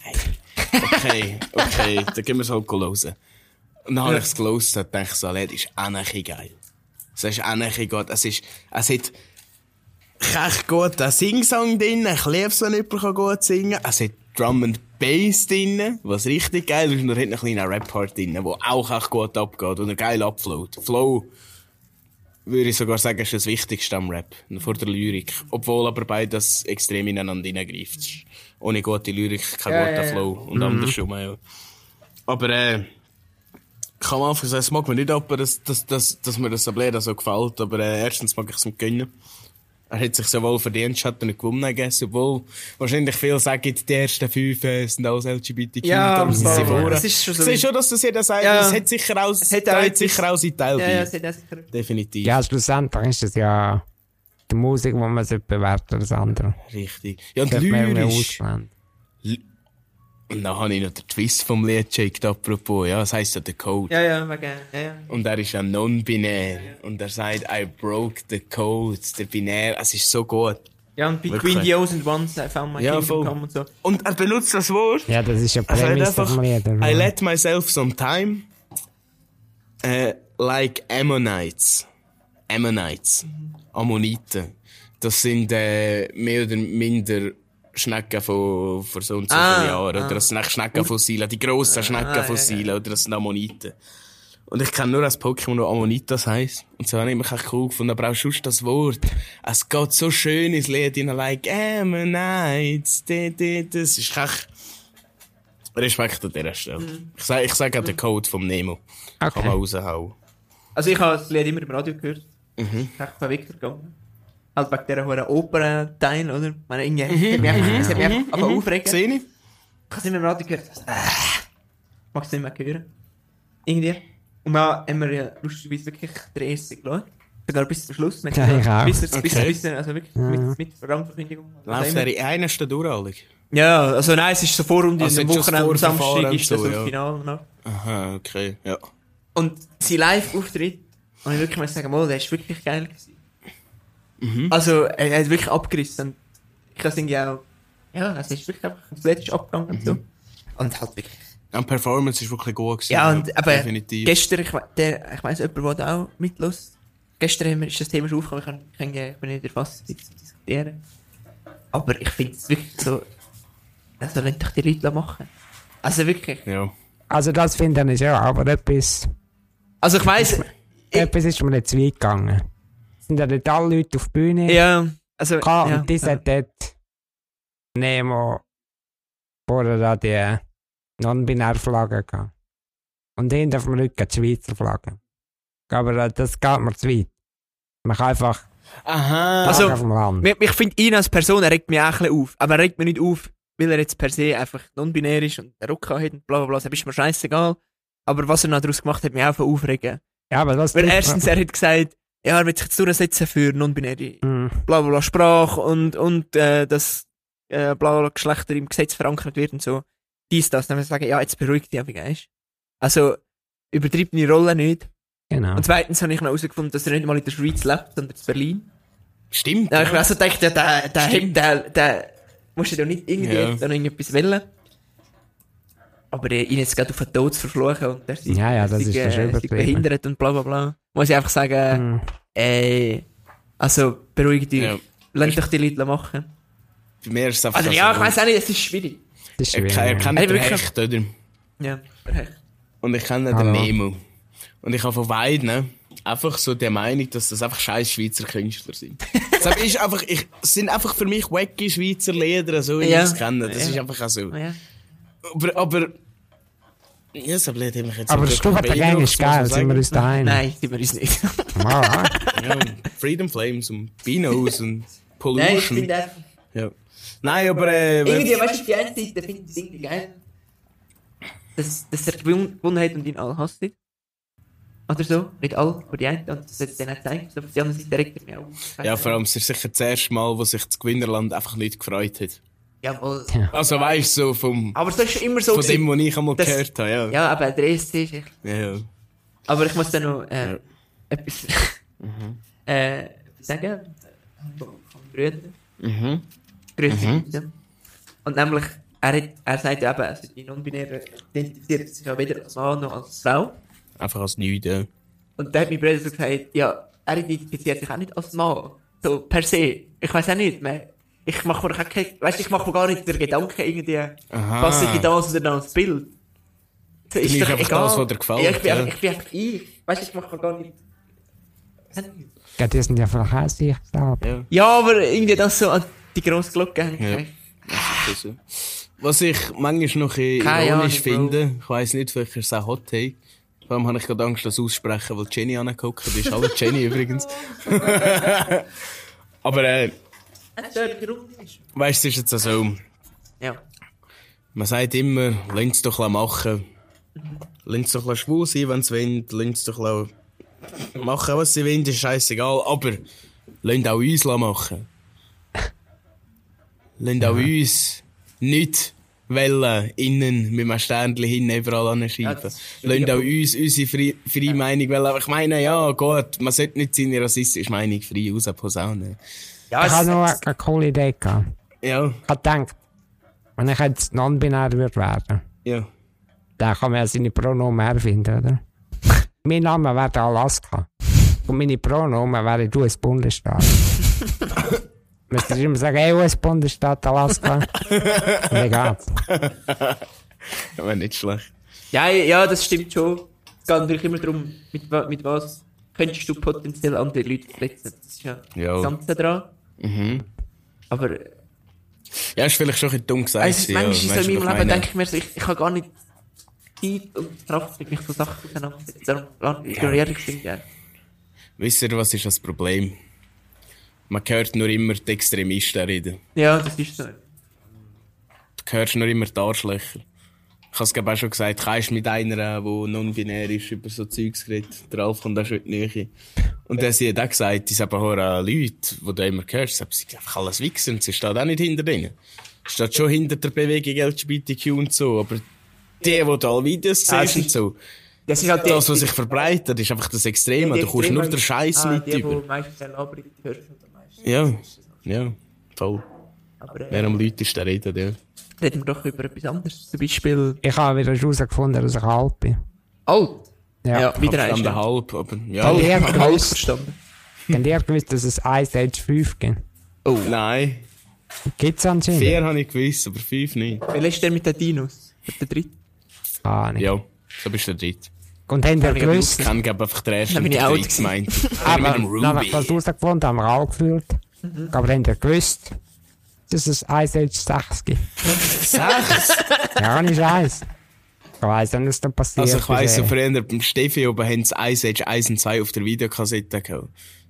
Okay, okay, dann gehen wir es halt hören. Und dann habe ich es gelesen und dachte so, das ist auch nicht geil. Es ist auch nicht gut. Es ist, es hat echt gut einen Sing-Song drin. Ich liebe es, wenn jemand gut singen kann. Es hat Drum and Bass drin, was richtig geil ist. Und er hat einen kleinen Rap-Part drin, der auch echt gut abgeht und er geil abflowt. Flow, würde ich sogar sagen, ist das Wichtigste am Rap. Vor der Lyrik. Obwohl aber beides extrem ineinander hineingreift. Ohne gute Lyrik kein Ja, guter ja, ja. Flow. Und andersrum, ja. Aber, äh, ich kann am Anfang sagen, es mag mir nicht ab, dass, dass, dass, dass mir das Sablera so gefällt, aber äh, erstens mag ich es ihm gönnen. Er hat sich so wohl verdient, hat er nicht gewonnen, I guess, obwohl wahrscheinlich viele sagen, die ersten fünf äh, sind alles L G B T Q, Ja, darum sind sie voll. vorne. Das ist schon so. Ich sehe schon, dass das jeder sagt, Ja. es hat sicher auch, Es hat auch trägt etwas- sicher auch seinen Teil Ja, bei. ja, es hat auch sicher. Definitiv. Ja, schlussendlich ist das ja die Musik, die man bewerten als andere. Richtig. Ja, und Das hat man mehr lyrisch. ausgelernt. Und dann habe ich noch den Twist vom Lied gecheckt, apropos, ja, das heisst ja der Code. Ja, ja, wegen, ja, ja. Und er ist ja non-binär. Und er sagt, I broke the code. Der Binär, es ist so gut. Ja, und Wirklich. Between the O's and Ones, I found my Ja, kingdom voll. come und so. Und er benutzt das Wort. Ja, das ist ja Also er hat Prämisse einfach, vom Lied. I let myself some time, äh, like Ammonites. Ammonites. Ammoniten. Das sind, äh, mehr oder minder Schnecken von, von so und so Ah, vielen Jahren. Oder ah. das sind echt Schneckenfossile. Die grossen Schneckenfossile. ja, ja. Oder das sind Ammoniten. Und ich kenne nur das Pokémon, das Ammonitas heisst. Und so habe ich mich echt cool gefunden. Aber auch sonst das Wort. Es geht so schön ins Lied hinein. Like Ammonites. di- di- Das ist echt... Respekt an dieser Stelle. Mhm. Ich sage ich sag auch den Code vom Nemo. Kann man Okay. raushauen. Also ich habe das Lied immer im Radio gehört. Mhm. Ich bin echt verwickelt gegangen. Halt wegen dieser hohen Opern-Teil, oder? Ich meine, irgendwie, Mhm. es hat mich einfach, es hat mich einfach einfach aufregen. Sehe ich? Ich habe es immer im Radio gehört. Also, äh, ich mag es nicht mehr hören. Irgendwie. Und dann haben wir ja lustigerweise wirklich den ersten geschaut. Sogar bis zum Schluss. Wir Ja, haben ich auch. bis, bis, bis, Okay. bis, also wirklich mit, mit Rangverkündigung. Also Läuft immer- er in einer Stunde durch, alle? Ja, also nein, es ist so Vorrunde, Also am jetzt schon das Wochenende, am Vorverfahren Samstag und ist das so, so, ja. das Finale. No? Aha, okay, ja. Und sein Live-Auftritt, und ich wirklich muss sagen, oh, der ist wirklich geil gewesen. Mhm. Also, er, er hat wirklich abgerissen. Und ich kann irgendwie auch, ja, es ist wirklich einfach, das Lied ist abgegangen und so. Und halt wirklich. Die Performance ist wirklich gut gewesen. Ja, und aber definitiv. gestern, ich, we- der, ich weiss, jemand, der auch mitlässt. Gestern haben wir, ist das Thema schon aufgekommen, ich, kann, ich, kann, ich bin nicht erfasst, zu diskutieren. Aber ich finde es wirklich so, das sollen doch die Leute machen. Also wirklich. Ja. Also das finde ich ja, aber etwas, Also ich weiss, ich, etwas ist mir nicht zu weit gegangen. Es sind ja nicht alle Leute auf die Bühne. ja, also, Gehabt, ja, und die ja. hat dort Nemo vorher da die Non-Binär-Flagge gehabt. Und hinter auf dem Rücken die Schweizer Flagge. Aber äh, das geht mir zu weit. Man kann einfach Aha. Also, auf dem Land. Ich, ich finde ihn als Person, er regt mich auch ein bisschen auf. Aber er regt mich nicht auf, weil er jetzt per se einfach non-binär ist und einen Rock hat und bla bla bla. Das ist mir scheißegal. Aber was er noch daraus gemacht hat, mich auch aufregen. Ja, aber das Weil erstens, er hat gesagt, ja, er wird sich jetzt durchsetzen für non-binäre Mhm. bla bla bla Sprache und, und äh, dass äh, bla bla Geschlechter im Gesetz verankert wird und so. Dies, das. Dann muss ich sagen, ja, jetzt beruhigt dich, wie geil. Also, übertreibt meine Rolle nicht. Genau. Und zweitens habe ich noch herausgefunden, dass er nicht mal in der Schweiz lebt, sondern in Berlin. Stimmt. Ja, ich also dachte, ja, der, der, der, der, der musst du doch nicht irgendwie Ja. da noch irgendetwas wollen. Aber äh, ihn jetzt gerade auf den Tod zu verfluchen und der sei, Ja, ja, das sei, ist dann schon äh, sei übertrieben. behindert und bla bla bla. Muss ich einfach sagen, Mhm. ey, also beruhig dich, Ja. lass doch die Leute machen. Bei mir ist es einfach Also ja, ich weiss auch nicht, es ist schwierig. Das ist Er, schwierig. er kennt Ey, den wirklich? Hecht, oder? Ja, recht. Und ich kenne Hallo. den Nemo. Und ich habe von beiden einfach so die Meinung, dass das einfach scheiß Schweizer Künstler sind. Das ist einfach, ich, es sind einfach für mich wacky Schweizer Lieder, so wie Ja. ich es kenne. Das Ja. ist einfach auch so. Ja. Aber, aber, ja, so blöd mich jetzt Aber so das Stufe der Gang ist geil, sind wir uns daheim. Nein, sind wir uns nicht. Ja, Ja, Freedom Flames und Beanos und Nein, ich Pollution. finde einfach, Ja. Nein, aber, äh, irgendwie, weißt du, auf die eine Seite finde ich es irgendwie geil, dass, dass er gewon- gewonnen hat und ihn alle hassen. Oder so, nicht alle, aber die einen, und das hat es dann auch gezeigt. Aber auf die andere Seite regt er mich auch auf. ja, vor allem, es ist sicher das erste Mal, wo sich das Gewinnerland einfach nicht gefreut hat. Jawohl. Also weißt du, so vom, Aber es ist schon immer so von dem, gewesen. was ich einmal Das- gehört habe, ja. Ja, aber der E S C ist echt... Ja, ja. Aber ich muss dann noch äh, Ja. etwas, äh, etwas sagen. Von vom Brüder. Mhm. Grüße. Mhm. Und nämlich, er, hat, er sagt ja eben, also die Non-Binäre identifiziert sich ja weder als Mann noch als Frau. Einfach als nichts, ja. Und da hat mein Bruder so gesagt, ja, er identifiziert sich auch nicht als Mann. So, per se. Ich weiss auch nicht, man, ich mach mir auch keine, weißt, ich mach mir gar nicht den Gedanken irgendwie, Aha. passe ich in das oder das Bild. So, nimmst einfach das, was dir gefällt, Ja, ich bin, ja. einfach- ich bin einfach ich. Weißt, ich mach mir gar nicht... ja, die sind ja vielleicht auch sich selber. Ja. Ja, aber irgendwie das so an die grosse Glocke hängt. Ja. Das ist so. Was ich manchmal noch ein Keine ironisch Ahnung, finde, ich weiss nicht, vielleicht ist es auch Hot Take. Vor allem habe ich gerade Angst, das aussprechen, weil Jenny angeguckt ist. Hallo Jenny übrigens. Aber, äh, weißt du, es ist jetzt auch so, Ja. man sagt immer, lasst es doch machen. Lasst es doch schwul sein, wenn sie wollen. Lasst es doch machen, was sie wollen, ist scheißegal. Aber lasst auch uns machen. Lasst auch uns nicht wollen, innen, mit einem Sternchen hinten überall anschreiben. Ja, das Lasst auch uns unsere freie, freie Meinung wollen. Aber ich meine, ja, gut, man sollte nicht seine rassistische Meinung frei rausposaunen. Ja, Ich es, habe noch eine, eine coole Idee gehabt. Ja, Ich habe gedacht, wenn ich jetzt non-binär würde werden, ja. dann kann man ja seine Pronomen erfinden, oder? Mein Name wäre Alaska. Und meine Pronomen wären U S-Bundesstaat. Müsst ihr immer sagen, hey, U S-Bundesstaat Alaska. Und dann geht's. Aber nicht schlecht. ja, ja, das stimmt schon. Es geht natürlich immer darum, mit, wa- mit was könntest du potenziell andere Leute verletzen. Das ist ja, Ja. das Ganze dran. Mhm. Aber äh, Ja, ist vielleicht schon ein bisschen dumm gesagt. also, ja, manchmal ist es weißt so du, in was meinem ich Leben, meine? denke ich mir so, ich, ich habe gar nicht Zeit und Kraft, mich von Sachen auseinanderzusetzen. Darum lerne ich ehrlich sind, ja. Wisst ihr, was ist das Problem? Man hört nur immer die Extremisten reden. Ja, das ist so. Du hörst nur immer die Arschlöcher. Ich habe es glaube auch schon gesagt, kannst mit einer, die non-binär ist, über so Zeugs geredet. Der Ralf kommt auch schon in die Nähe. Und der sie hat auch gesagt, es haben auch Leute, die du immer hörst, sie sind einfach alles Wichser und sie steht auch nicht hinter denen. Sie steht schon hinter der Bewegung L G B T Q und so, aber die, die da alle Videos Ah, sehen sie- und so, Das ist halt die- das, was sich verbreitet, ist einfach das Extreme. die Du kommst nur Extremen- den Scheiß ah, mit die, über. Die, meistens labern, die hörst du am meisten. Ja, ja, voll. Aber äh, Wer am Leute ist, der redet, ja. reden wir doch über etwas anderes. Zum Beispiel Ich habe wieder herausgefunden, dass ich alt bin. alt. Ja. Ja, wieder Verstanden eins. halb, aber ja. Halb. Ja, Alt alt. verstanden. Habt ihr gewusst, dass es Ice Age fünf gibt? Oh. Nein, Gibt's anscheinend? vier habe ich gewusst, aber fünf nicht. Welcher ist der mit den Dinos? Der dritte? Ah, nicht. Ja, so bist du der Dritte. Und habt ihr Kann ich gewusst, Ich kenne glaub, einfach den ersten Dann bin und ich den alt Dritten gemeint. Oder aber mit dem dann habe ich das Ruby. herausgefunden, haben wir alle gefühlt. Aber habt ihr gewusst, dass es Ice Age sechs gibt? Sechs? Ja, nicht Scheiß. Ich weiss nicht, was da passiert Also ich weiss, so ist. früher beim Steffi oben haben sie Ice Age eins und zwei auf der Videokassette gehabt.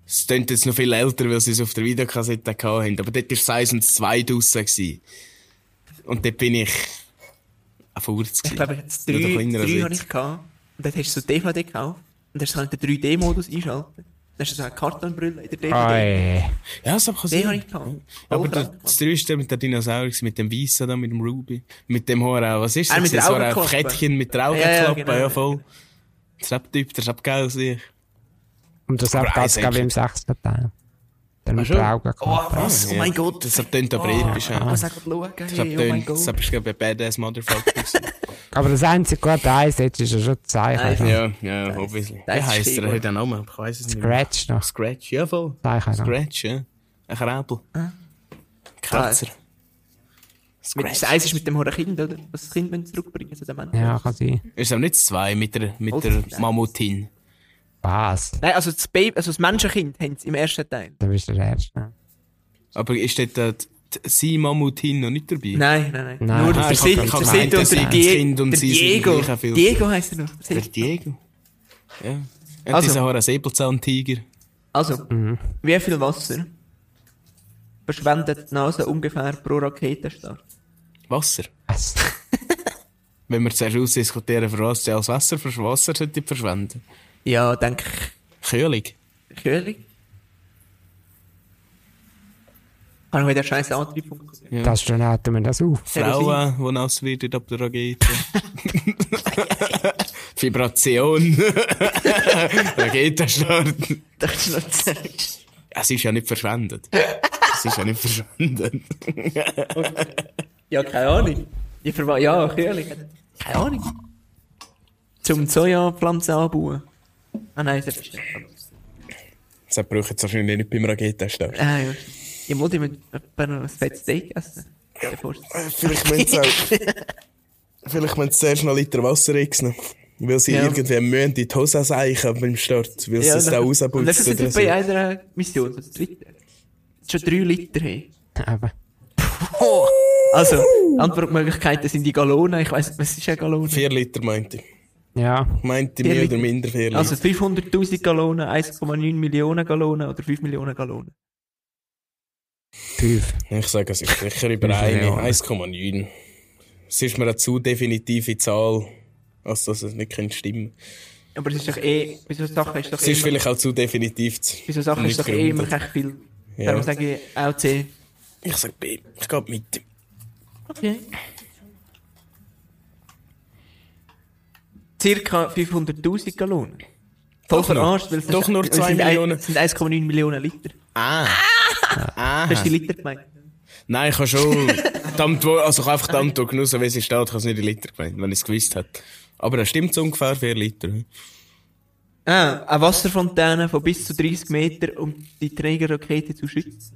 Es klingt jetzt noch viel älter, weil sie es auf der Videokassette hatten. Aber dort war es eins und zwei draussen gewesen. Und dort bin ich ein Furz Ich glaube, das drei hatte ich gehabt. Und dann hast du so D V D gekauft. Und dann kannst du den drei D-Modus einschalten. Dann hast du so eine Kartonbrille in der D V D. Oi. Ja, so kann Den habe sein. ich gehabt. Aber der, das drei ist der mit der Dinosaurier, mit dem Weissen da, mit dem Ruby. Mit dem Horror, was ist das? Ah, mit der das war ein Augenklappe. Kettchen mit der Ja, ja, Augenklappe, genau. ja, voll. Das ist Typ, das ist geil, sehe ich. Und das Aber hat das, eins glaube ich, im eigentlich. sechsten Teil. Der mit schon? der Augen Oh, was? Oh Ja. mein Gott. Das hat tönt aber episch, ja. Was sag schauen? Das Hey, hat oh mein tönt, Gott. das ist glaube ich Badass Motherfucker. Aber das einzige gute Eis jetzt ist ja schon das Zeichen. Nein. ja, ja, obviously. das Wie ist heisst er? Steve. Er hat einen Namen, aber ich weiss es nicht mehr. Scratch noch. Scratch, ja voll. Zeichen noch. Scratch, ja. Ein Krebel. Kratzer. Mit, das Eis ist mit dem Horror Kind, oder? Was das Kind zurückbringen zu dem Mann. Ja, kann sein. Ist aber nicht das zwei mit der, mit Oh, der nein. Mammutin. Was? Nein, also das Baby, also das Menschenkind haben sie im ersten Teil. Da bist du der Erste. Aber ist dort äh, die- sie Mammutin noch nicht dabei? Nein, nein, nein. Nein. Nur Ah, der ich hab- Sid, ich hab der gemeint, Sid der und der, Sid, Die das Kind und der sie sind Diego. gleich auch viel. Diego heisst er noch. Der Diego. Ja. Er Also. hat diesen Horror Säbelzahntiger. Also, wie viel Wasser verschwendet die NASA ungefähr pro Raketenstart? Wasser. Was? Wenn wir zuerst ausdiskutieren, für was sie als Wasser für Wasser sollte verschwenden. Ja, denke Kühlung. ich. Kühlung. Kann ich mit der scheiß Antrieb funktionieren? Das Astronauten wir das auf. Frauen, die nass werden ab der Rakete. Vibration. Raketenstart. Das ist noch zu sagen. Es ist ja nicht verschwendet. Es ist ja nicht verschwendet. Ja, keine Ahnung. Ich verwa ja, Kühlung. Keine Ahnung. Zum Sojapflanzen anbauen. Ah nein, das ist nicht. Das braucht jetzt wahrscheinlich nicht beim Raketenstart. Ah ja. Ich wollte mit jemandem ein fettes Steak essen. Bevor es- Vielleicht müssen sie auch... Vielleicht müssen sie zuerst noch einen Liter Wasser rechnen. Weil sie Ja. irgendwie müssen die Hose seichen beim Start. Weil sie es da dann- rausputzen Und das ist oder jetzt so. bei einer Mission, so zu Liter. Schon drei Liter, hey. Aber Also, Antwortmöglichkeiten sind die Gallonen. Ich weiss, was ist eine Gallone? Vier Liter meinte ich. ja, Meinte Vier mehr Liter. oder minder vier Liter. Also fünfhunderttausend Gallonen, eins Komma neun Millionen Gallonen oder fünf Millionen Gallonen. fünf. Ich sage, es ist sicher über Fünf eine. Millionen. eins Komma neun. Es ist mir eine zu definitive Zahl, als dass es nicht könnte stimmen. Aber es ist doch eh, bei so Sachen ist doch Es eh ist immer, vielleicht auch zu definitiv. zu- bei so Sachen ist doch nicht eh immer gerundet. recht viel. Ja. Darum sage ich auch C. Ich sag B. Ich gehe mit. Okay. Circa fünfhunderttausend Gallonen. Voll Doch noch. verarscht, weil es Doch ist- nur es zwei sind ein- Millionen. Es sind eins Komma neun Millionen Liter. Ah. Ah. Das ist die Liter gemeint. Nein, ich habe schon die Antwort, also ich habe einfach die Antwort genossen, wie sie steht. Ich habe es nicht in Liter gemeint, wenn ich es gewusst hätte. Aber das stimmt so ungefähr vier Liter. Ah, eine Wasserfontäne von bis zu dreißig Meter, um die Trägerrakete zu schützen.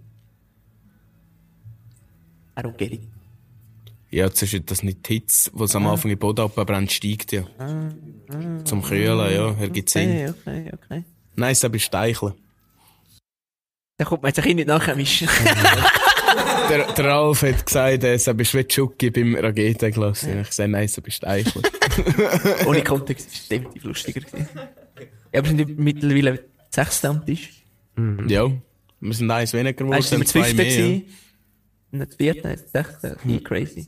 I don't get it. Ja, jetzt ist das nicht die Hitze, die es am Anfang im Boden abbrennt, steigt ja. Zum Kühlen, ja, ergibt Sinn. Okay, okay, okay. Nein, es ist Steicheln. Da kommt man jetzt ein bisschen nicht nachmischen. Der, der Ralf hat gesagt, es ist wie Tschuki beim Raketenglas. Ich sage, nein, es ist Steicheln. Ohne Kontext ist es definitiv lustiger gewesen. Ja, aber wir sind mittlerweile sechste am Tisch. Ja, wir sind eins weniger geworden, Weißt du, wir zwei zwölfte mehr. Ja. gewesen. Und dann vierte, jetzt sechste. Hm. Crazy.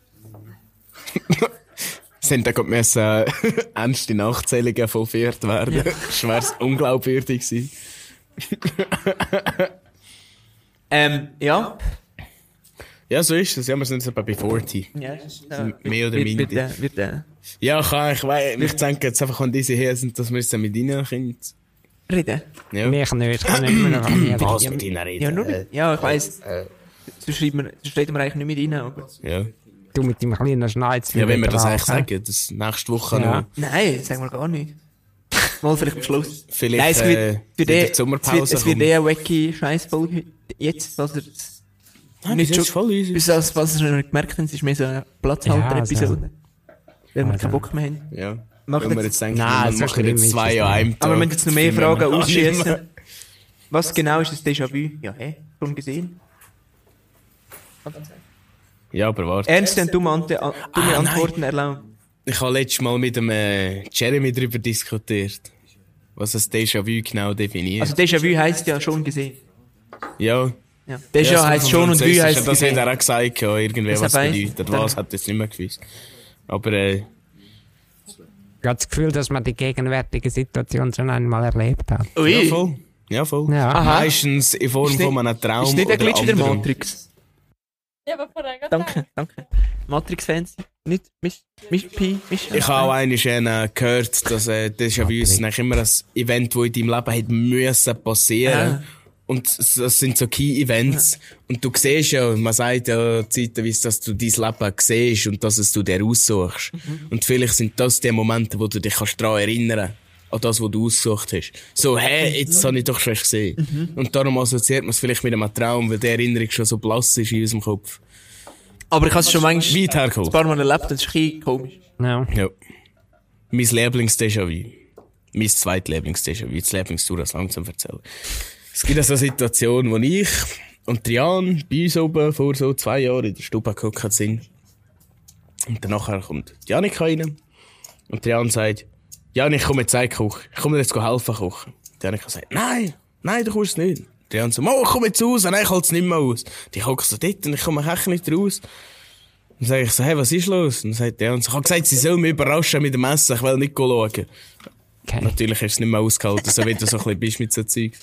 Sind da müssen äh, ernste Nachzählungen vollführt werden. Ja. Das wäre unglaubwürdig gewesen. Ähm, ja. Ja, so ist es. Ja, wir sind jetzt etwa bei vierzig. Ja, Mehr oder wird, minder. Wird, äh, wird, äh, Ja, kann, ich weiß, ich denke jetzt einfach an diese her sind, dass wir jetzt mit ihnen können. reden. Ja. Mich nicht, ich kann nicht mehr noch an Was mir. mit ihnen reden? Ja, nur mit, ja, ich weiss. Sonst schreiben wir, sonst reden wir eigentlich nicht mit ihnen, aber. Ja. Du mit deinem kleinen Schneid. Ja, wenn wir das eigentlich sagen, das nächste Woche Ja. noch. Nein, das sagen wir gar nicht. Mal vielleicht am Schluss. Vielleicht, Nein, es äh, wird, für in den, der es Sommerpause wird, es wird kommen. eher eine wacky Scheißfolge heute- jetzt, was er, Ah, nicht das ist schon- voll easy. bis als, was ihr noch nicht gemerkt habt, es ist mehr so eine Platzhalter-Episode. Weil wir Also. keinen Bock mehr haben. Ja. Machen Wenn wir jetzt- jetzt denken, Nein, wir so machen schlimm jetzt ist zwei es an nicht. einem Tag. Aber wir müssen jetzt noch mehr das filmen Fragen wir noch nicht mehr. ausschießen. Was genau ist das Déjà-vu? Ja, hä? Schon gesehen? Ja, aber warte. Ernste und dumme, Ante an- dumme Ah, nein. Antworten erlauben. Ich habe letztes Mal mit dem äh, Jeremy darüber diskutiert. was das Déjà-vu genau definiert. Also Déjà-vu heisst ja schon gesehen. ja. Ja. Déjà Ja, heisst vom schon und Vu Französischen, heisst das hat gesehen. er auch gesagt, ja, irgendwie, Das was heisst, bedeutet. dann- Was, hat das nicht mehr gewusst. Aber, äh, Ich habe das Gefühl, dass man die gegenwärtige Situation schon einmal erlebt hat. Ui. ja, voll. Ja, voll. Ja. Aha. Meistens in Form Ist nicht- von einem Traum Ist nicht ein oder Glitch in der anderem. Matrix. Ja, aber vorher gerade Danke, danke. Matrix-Fans. Nicht Miss Miss P. Miss Ich habe auch einmal äh, gehört, dass äh, Déjà-vu ist eigentlich immer ein Event, das in deinem Leben hat müssen passieren. Ah. Und s- das sind so Key-Events. Und du siehst ja, man sagt ja zeitweise, dass du dein Leben siehst und dass es du dir aussuchst. Mhm. Und vielleicht sind das die Momente, wo du dich kannst daran erinnern an das, was du ausgesucht hast. So, hä, jetzt habe ich doch schon gesehen. Mhm. Und darum assoziiert man es vielleicht mit einem Traum, weil die Erinnerung schon so blass ist in unserem Kopf. Aber ich habe es schon manchmal Weit ein hergeholt. paar Mal erlebt und es ist ein bisschen komisch. Ja. Ja. Mein Lieblings-Déjà-vu. Mein zweitlieblings-Déjà-vu. Das Lieblings-Tour, das langsam erzählen. Es gibt also eine Situation, wo ich und Trian bei uns oben vor so zwei Jahren in der Stube gehockt sind. Und danach kommt Janika rein. Und Trian sagt, Jan, ich komme jetzt in die Küche. Ich komme dir jetzt helfen kochen. Janika sagt, nein, nein, du kommst nicht. Trian so, oh, komm jetzt raus. Nein, ich halte es nicht mehr aus. Die gucken so dort und ich komme echt nicht raus. Dann sage ich so, hey, was ist los? Und dann sagt der, und so, ich habe gesagt, sie soll mich überraschen mit dem Essen, ich will nicht schauen. Okay. Natürlich hast du es nicht mehr ausgehalten, so wie du so ein bisschen bist mit so Zeug.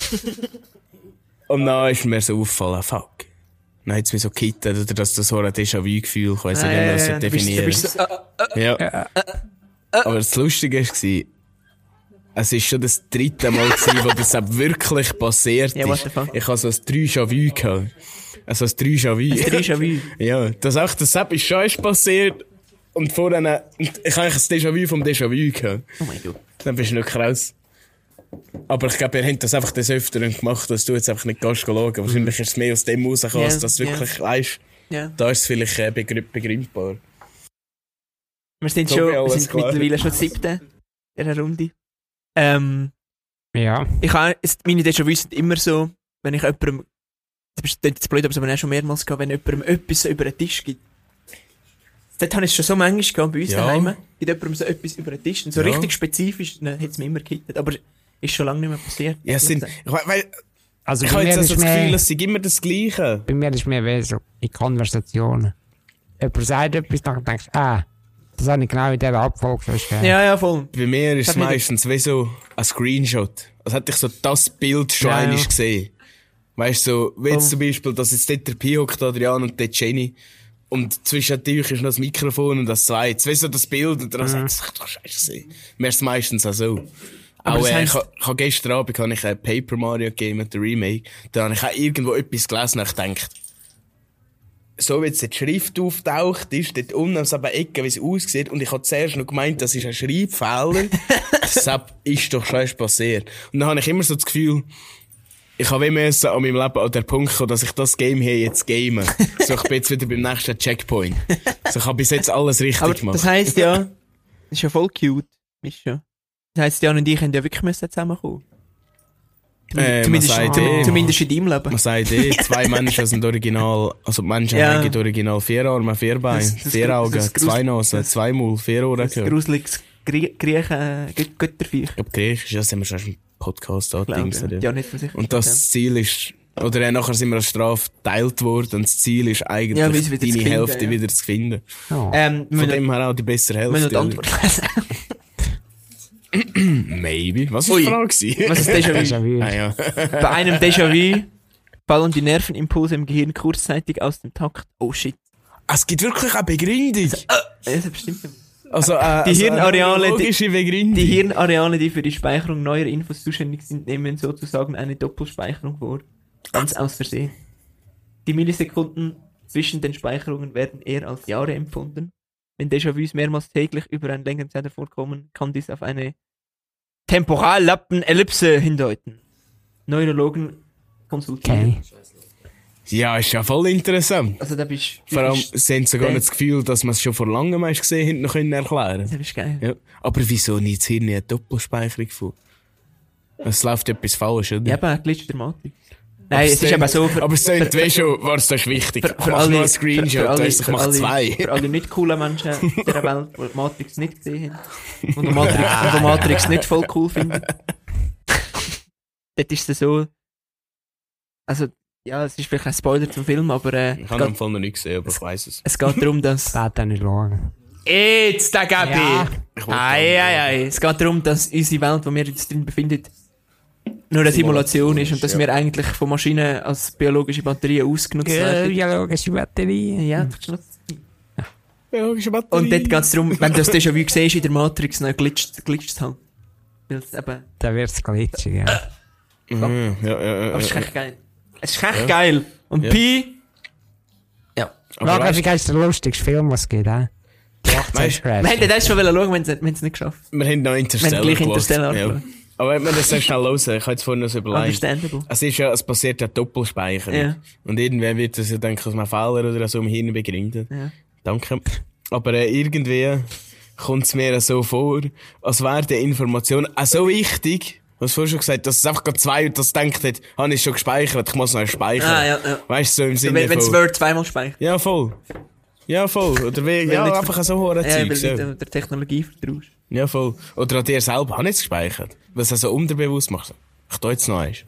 Und dann ist mir so aufgefallen, fuck. Dann hat es mich so gekittet, oder dass das so ein Déjà-vu-Gefühl, ich weiss nicht, wie man das so du bist- du definieren. bist so, äh, Ja. Aber das Lustige war, es war schon das dritte Mal, gewesen, wo das auch wirklich passiert Ja, what ist. the fuck? Ich hatte so ein Déjà-vu gehabt. Also ein Déjà-vu. Déjà-vu. Ja, das auch, das Sepp ist schon erst passiert. Und vorhin, und ich habe eigentlich ein Déjà-vu vom Déjà-vu gehabt. Oh mein Gott. Dann bist du nicht krass. Aber ich glaube, ihr habt das einfach des Öfteren gemacht, dass du jetzt einfach nicht gehst schauen. Wahrscheinlich ist es mehr aus dem rausgekommen, Ja, als dass du wirklich ja. weisst, Ja. da ist es vielleicht äh, begrü- begründbar. Wir sind So schon, wie wir alles sind klar. mittlerweile schon siebte in der Runde. Ähm, Ja. ich habe, es- meine Déjà-vu sind immer so, wenn ich jemandem, das ist jetzt blöd, aber das habe ich auch schon mehrmals gehabt, wenn jemandem etwas so über den Tisch gibt. Dort habe ich es schon so manchmal gehabt, bei uns Ja. daheim. Gibt jemandem so etwas über den Tisch. Und so Ja. richtig spezifisch, dann hat es mir immer gehittet. Aber ist schon lange nicht mehr passiert. Ja, es sind, ich, we- weil, Also ich bei habe mir, jetzt also ist das Gefühl, mehr, es sind immer das Gleiche. bei mir ist mehr wie so in Konversationen. Jemand sagt etwas, dann denkst du, ah, das habe ich genau in dieser Abfolge schon gehört. Ja, ja, voll. Bei mir ist es Sag mir meistens wie so ein Screenshot. Als hätte ich so das Bild schon Ja, einmal ja. gesehen. Weißt du, so, wie jetzt Oh. zum Beispiel, dass jetzt dort der Pi hockt, Adrian und dort Jenny. Und zwischen euch ist noch das Mikrofon und das zweites. Weißt du, das Bild, und dann sagst du, das kannst du echt sehen. Mir ist es meistens auch so. Aber Auch, das äh, heisst- ich, ha- ich habe gestern Abend habe ich ein Paper Mario Game mit der Remake. Da habe ich auch irgendwo etwas gelesen und ich gedacht, so wie jetzt die Schrift auftaucht, ist dort unten an so einer Ecke, wie es aussieht. Und ich habe zuerst noch gemeint, das ist ein Schreibfehler. Das ist doch schon erst passiert. Und dann habe ich immer so das Gefühl, ich habe wie müssen an meinem Leben an den Punkt kommen, dass ich das Game hier jetzt game. So, ich bin jetzt wieder beim nächsten Checkpoint. So, ich habe bis jetzt alles richtig Aber gemacht. das heisst ja, das ist ja voll cute. Ist ja. Das heisst, Jan und ich haben ja wirklich müssen zusammenkommen. Äh, zumindest, man sagt zum- eh. zumindest in deinem Leben. Man sagt eh, zwei Menschen sind original, also die Menschen Ja. haben original vier Arme, vier Beine, Das- das- vier das- Augen, das- zwei Nasen, das- zwei Maul, vier Ohren Das gehört. gruseliges Grie Griechen Gö- Götterviech. Ich glaube, Griechisch, das haben wir schon im Podcast Glaub, angedingst. ja. ja, nicht von sich. Und das Ziel ist, oder äh, nachher sind wir als Strafe geteilt worden und das Ziel ist eigentlich, Ja, wie es wieder zu deine finden, Hälfte ja. wieder zu finden. Oh. Ähm, wir Von müssen dem her auch die bessere wir müssen Hälfte. die Antwort lesen. Maybe. Was war Ui. die Frage? gewesen? Was ist Déjà-vu? Déjà-vu. Ah, ja. Bei einem Déjà-vu fallen die Nervenimpulse im Gehirn kurzzeitig aus dem Takt. Oh shit. Es gibt wirklich eine Begründung. Ja, das bestimmt. Also, äh, Die also Hirnareale, eine die- logische Begründung. Die Hirnareale, die für die Speicherung neuer Infos zuständig sind, nehmen sozusagen eine Doppelspeicherung vor. Ganz aus Versehen. Die Millisekunden zwischen den Speicherungen werden eher als Jahre empfunden. Wenn Déjà-vus mehrmals täglich über einen längeren Zeitraum vorkommen, kann dies auf eine Temporallappen-Ellipse hindeuten. Neurologen konsultieren. Okay. Ja, ist ja voll interessant. Also da bist Vor allem, bist- sie haben sogar der- nicht das Gefühl, dass man es schon vor langem hast gesehen hat, noch können erklären. Das ist geil. Ja. Aber wieso nicht hier eine Doppelspeicherung von? Es läuft etwas falsch, oder? Ja, aber ein Glitch der Matrix. Nein, es ist aber so für, Aber es sind, für- weißt du, was das ist wichtig. für, für mach alle, nur einen für, Screenshot, für alle, weißt du, ich für mach alle, zwei. für alle nicht coolen Menschen dieser Welt, die Matrix nicht gesehen haben und die Matrix, und die Matrix nicht voll cool finden. dort ist es so, also, ja, es ist vielleicht ein Spoiler zum Film, aber äh, Ich es, habe geht, den Fall noch nicht gesehen, aber ich weiss es. es geht darum, dass... Das hätte ich nicht schauen. Jetzt, der Gabi! Ja. Ich wollte Ei, ei, ei. Es geht darum, dass unsere Welt, wo wir uns drin befinden, nur eine Simulation ist und dass ja. wir eigentlich von Maschinen als biologische Batterien ausgenutzt werden. Biologische Batterie. Ja, das ist Biologische Batterie. Und dort geht es darum, wenn du das Déjà-vu siehst in der Matrix, dann glitscht, glitscht es halt. Weil es eben... Da wird es glitschig, ja. Mhm, ja, ja, ja, Aber es ist ja. echt geil. Es ist echt geil. Und Ja. Pi... Ja. Aber Schau, weißt, das ist der lustigste Film, was es gibt, hä? Die Weißt- Wir hätten das schon schauen wollen, wenn es nicht geschafft. wir haben noch Wir Interstellar haben gleich geschaut. Interstellar Ja. geschaut. Aber wenn wir das so schnell hören, ich habe jetzt vorhin noch so überlegt. Understandable. Es ist ja, es passiert ja Doppelspeicherung. Ja. Und irgendwer wird das ja, denke ich, aus einem Fehler oder so im Hirn begründet. Ja. Danke. Aber äh, irgendwie kommt es mir so vor, als wäre die Information auch so wichtig, was vorhin schon gesagt, dass es einfach gerade zwei und das denkt hat, habe ich schon gespeichert, ich muss noch speichern. Ah, ja, ja. Weißt du, so im Sinne Wenn wenn das von... Word zweimal speichert. Ja, voll. Ja, voll. Oder wie, ja, nicht- einfach so hohe Ja, weil Zeugs. du Ja. der der Technologie vertraust. ja, voll. Oder an dir selber, habe ich es gespeichert? Was also unterbewusst machst. Ich tu jetzt noch eins.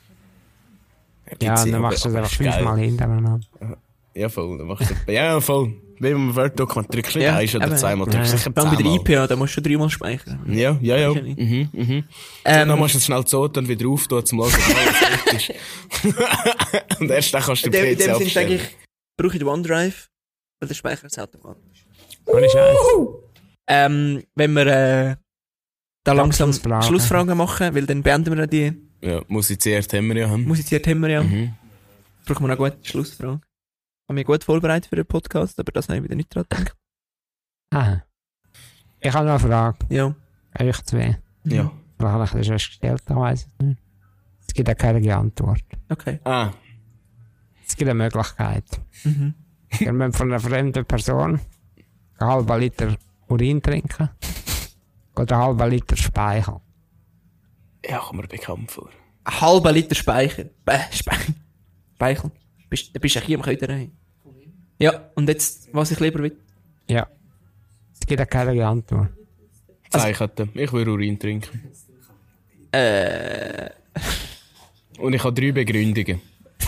Ja, gibt's und dann aber- machst du es aber einfach ist geil. fünfmal hintereinander. Ja, voll. Dann machst du, ja, voll. Wie beim Word-Dokument drückst du nicht Ja, eins oder eben. zweimal, drückst du sicher Dann bei der I zehnmal. P A, da musst du dreimal speichern. Ja, ja, ja. Ist ja nicht. Mhm, mhm. Ähm, Und dann musst du es schnell so dann wieder auftun, zum Hören, dass alles fertig ist. Und erst dann kannst du In den dem, in P C dem Sinne abstellen. denke ich, brauche ich den OneDrive, weil der speichert es automatisch. Ohne Scheiß. Ähm, wenn wir äh, da langsam Abschlussfragen. Schlussfragen machen, weil dann beenden wir die Ja, musiziert haben wir ja. Hm? musiziert haben wir ja. Mhm. Brauchen wir noch eine gute Schlussfrage. Ich habe mich gut vorbereitet für den Podcast, aber das habe ich wieder nicht dran gedacht. Ah. Ich habe noch eine Frage. Ja. Euch zwei. Ja. Vielleicht habe ich das schon gestellt, ich weiß es nicht. Es gibt auch keine Antwort. Okay. Ah. Es gibt eine Möglichkeit. Mhm. Ihr müsst von einer fremden Person einen halben Liter Urin trinken oder einen halben Liter Speichel. Ja, kommt mir bekannt vor. Ein halber Liter Speicher. Bäh, Speichel. Speichel. Bist, da bist du hier am Köderei. Ja, und jetzt, was ich lieber will. Ja. Es gibt auch keine Antwort. Zeicherte. Ich will Urin trinken. Äh. Und ich habe drei Begründungen.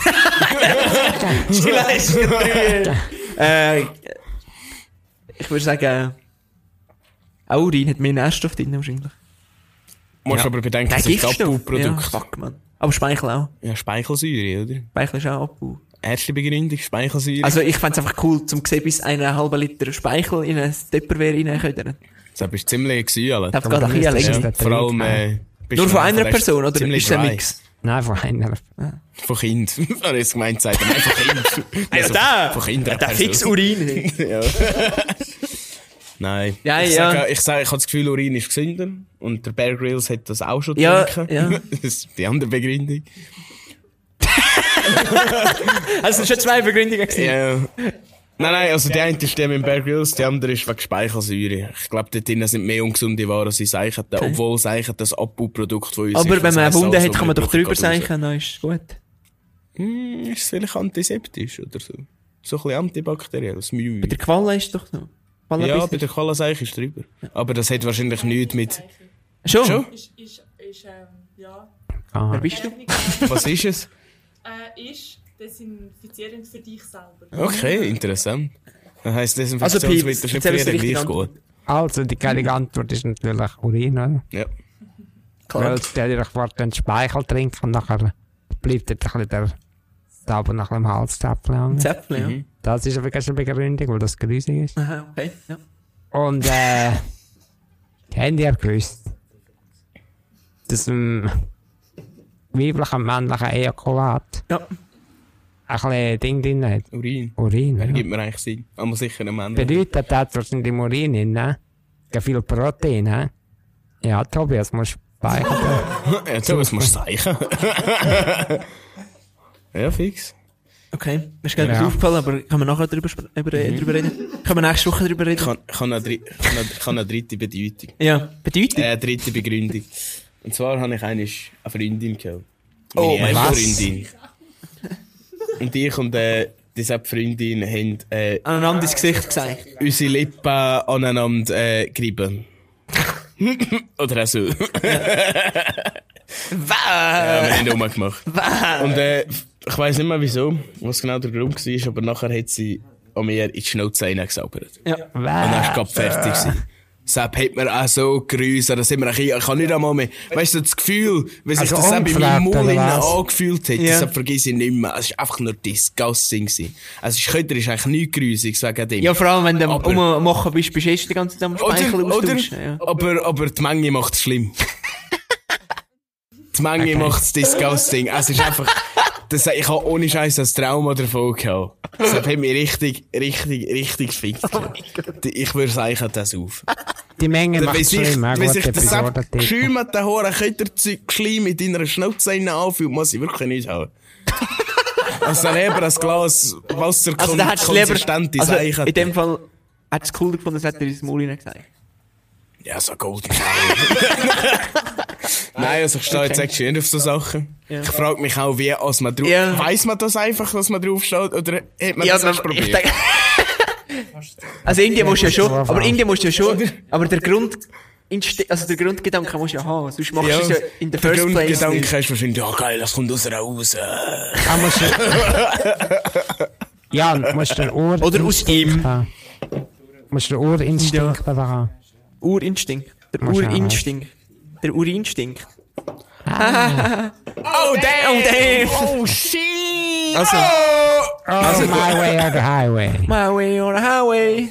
äh, ich würde sagen, auch Urin hat mehr Nährstoff drin wahrscheinlich. Musst Ja. aber bedenken, Kein es ist Giftstoff. Ja, Abbauprodukt. fuck, man. Aber Speichel auch. Ja, Speichelsäure, oder? Speichel ist auch Abbau. Erste Begründung, Speichelsäure. Also ich fände es einfach cool, zum sehen, bis einen halben Liter Speichel in ein Tupperware reinködern. das war ziemlich gewesen, Alter. Das geht auch ein Ja. bisschen Ja, länger. vor allem, äh, bist Nur du von einfach einer echt Person, oder ziemlich ist es ein dry. Mix? Nein, von einer. Von Kind. Ich habe jetzt gemeint, sagt er, nein, von Kind. Also, Von Kindern. Der fix Urin. Ja. Nein. Ja, ich ja. Sage, ich sage, ich habe das Gefühl, Urin ist gesünder. Und der Bear Grylls hat das auch schon Ja, getrunken. ja. Das ist die andere Begründung. Also es sind schon zwei Begründungen gewesen. Ja. Nein, nein, also die eine ist der mit dem Bear Grylls, die andere ist wegen Speichelsäure. Ich glaube, dort drinnen sind mehr ungesunde Waren, als sie seichen, Okay. obwohl seichen das Abbauprodukt von uns Aber ist. wenn man eine Das heisst Wunde also, hat, kann man wir doch brauchen drüber gerade raus. seichen, dann ist es gut. Hm, ist es vielleicht antiseptisch oder so? So ein bisschen antibakteriell, das Mühe. Bei der Qualle ist es doch so. Qualle Ja, Business. bei der Qualenseich ist drüber. Aber das hat wahrscheinlich nichts mit... Schon? Schon? Ist, ist, ist, ähm, ja. Ah. Wer bist du? Was ist es? Äh, ist Desinfizierung für dich selber. Okay, interessant. Das heisst, Also, Desinfektionsmittel Piep, ist nicht erzähl für uns die jeden richtige gleich gut. Also, die keine Antwort ist natürlich Urin, oder? Ja. Klar. Weil stell dir vor, den Speichel trinken und nachher bleibt dort ein bisschen der Sauber nach dem Halszäpfchen hängen. Zäpfle, ja. Mhm. Das ist aber keine Begründung, weil das grusig ist. Aha, okay. Ja. Und, äh, habt ihr gewusst, dass im weiblichen und männlichen Ejakulat Ja. ein bisschen Ding drin hat? Urin. Urin, Ja, ja. gibt mir eigentlich Sinn. Aber sicher ein Mann. Bedeutet das, was in dem Urin drin ist, viel Protein, hä? Ja, Tobias, musst du speichern. Ja, so was musst du sagen. Ja, fix. Okay. Mir ist gar nicht Ja. aufgefallen, aber kann man nachher drüber, sp- über, Mhm. drüber reden? Können wir nächste Woche drüber Ich reden? kann, ich kann, eine, dri- ich kann, eine, ich kann eine dritte Bedeutung. Ja. Bedeutung? Äh, eine dritte Begründung. Und zwar habe ich eigentlich eine Freundin gehabt. Oh, Meine was? erste Freundin. Und ich und äh, diese Freundin haben äh, Aneinander ins Gesicht gesagt. unsere Lippen aneinander äh, gerieben. Oder auch so. Ja, wir haben rumgemacht. Und äh, ich weiss nicht mehr wieso, was genau der Grund war, aber nachher hat sie an mir in die Schnauze reingesaubert. Ja. Und dann war ich gerade fertig gewesen. Sepp hat mir auch so gerüßt, da sind wir ein bisschen, ich kann nicht einmal mehr, weißt du, das Gefühl, wie sich Also das Sepp in meinem ungefragt, Mund oder was? angefühlt hat, Ja. das vergesse ich nicht mehr. Es war einfach nur disgusting gewesen. Also, ich könnte, ist eigentlich nichts grüßig wegen dem. Ja, vor allem, wenn du Aber- rummachen bist, bist du erst die ganze Zeit am Speichel Oder, oder, austauschen. Ja. aber, aber die Menge macht es schlimm. Die Menge Okay. macht es disgusting. Es ist einfach, das, ich habe ohne Scheiß ein Trauma davon gehabt. Das hat mich richtig, richtig, richtig gefickt. Ich würde sagen, ich hätte das auf. Die Menge macht Wenn es sich, schlimm. Auch wenn gut, sich das Episode Titel. geschäumte Haare Kötterzeug mit deiner Schnauze rein anfühlt, muss ich wirklich nicht haben. Also lieber ein Glas Wasser Also, da hättest du lieber, konsistente also, Seiche. in dem Fall, hättest du es cool gefunden, das hätte er ins Maul gesagt. Ja, so Golden Shower. Nein, also ich stehe jetzt echt schön auf so Sachen. Ja. Ich frage mich auch, wie, als man drauf, Ja. weiss man das einfach, dass man drauf steht, oder hat man das erst man- ich probiert? denke, also Indien musst du ja schon, aber Indien musst du ja schon, aber der Grund, also der Grundgedanke musst du ja haben, sonst machst du es ja in der first der place Grundgedanke nicht. ist wahrscheinlich, ja geil, das kommt aus raus. Ah, musst du... Ja, du musst den Ur... Oder aus ihm. haben. Musst den Urinstinkt ja. haben. Urinstinkt. Der Musst du Urinstinkt. Der Urinstinkt. Oh damn! Oh damn! Oh shit! Also, Oh, my way or the highway. my way or a highway.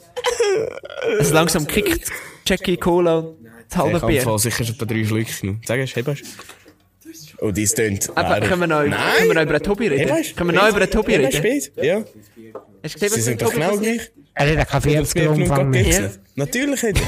Also langsam kickt Jackie Cola das halbe Ich Bier. habe sicher schon ein paar drei Schlücke genommen. Sag es, hebst Oh, dies tönt. Aber können wir noch, Nein! können wir noch über den Tobi reden? Hebst? Können wir noch über den Tobi Hebst reden? spät? Ja. Hast du gesehen, Sie was sind mit doch Tobi genau passiert? gleich. Er hat keinen vierzig Umfang mehr. Ja. Natürlich hat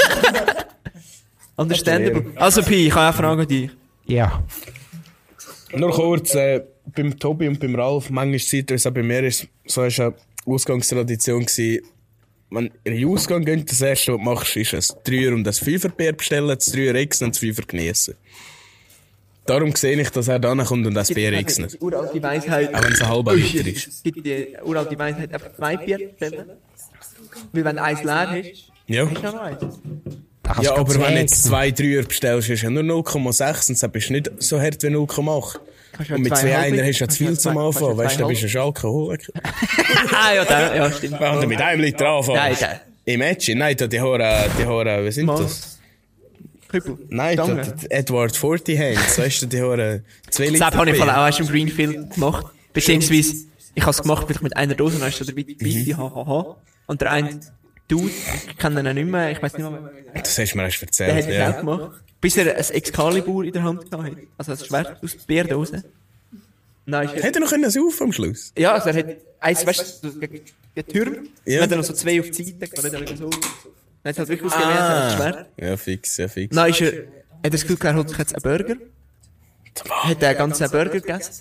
Understandable. Also Pi, ich habe auch Fragen an dich. Ja. Nur kurz, äh, beim Tobi und beim Ralf, manchmal Zeit, also bei mir ist so ist eine Ausgangstradition gewesen, wenn ihr in den Ausgang geht, das erste, was du machst, ist ein Dreier und ein Fünfer-Bier bestellen, das Dreier exen und das Fünfer genießen. Darum sehe ich, dass er da kommt und das Bier exen. Die uralte Weisheit. Auch wenn es ein halber Liter ist. Es gibt die uralte Weisheit, einfach zwei Bier bestellen. Weil wenn eins leer ist, Ja. hast du noch eins. Da kannst Ja, du aber wenn du zwei jetzt essen. zwei Dreier bestellst, ist ja nur null Komma sechs und dann bist du nicht so hart wie null Komma acht. Kannst du Und mit zwei zwei halbe- Einer hast du ja zu viel kannst du zum zwei- Anfang. kannst du Weißt du, zwei dann bist du ein Alkoholiker. Ah ja, der, ja, stimmt. Wenn du mit einem Liter anfängst. Nein, der. Imagine, nein, da die Haare, die Haare, was sind Mal. das? Küppel. Nein, da, Stange. die Edward vierzig Hands, weißt du, die Haare, zwei Das Liter. habe ich Bier. auch erst im Greenfield gemacht. Beziehungsweise, ich habe es gemacht vielleicht mit einer Dose, dann ist so der weite Mhm. Hahaha. Und der eine Dude, ich kenne ihn nicht mehr, ich weiß nicht mehr, Das hast du mir erst der hat erzählt, es auch ja. gemacht. Bis er ein Excalibur in der Hand hatte. Also ein Schwert aus der Bierdose. Nein, ist er, Hätte er noch können saufen am Schluss? ja, also er hat eins, weißt du, so gegen den Türm. Ja. Dann hat er noch so zwei auf die Seite, kann er dann wieder so. Dann hat es halt wirklich ausgewählt, das Schwert. Ja, fix, ja, fix. Dann ist er, hat er das Gefühl gehabt, er holt sich jetzt einen Burger. Hat er einen ganzen Burger gegessen.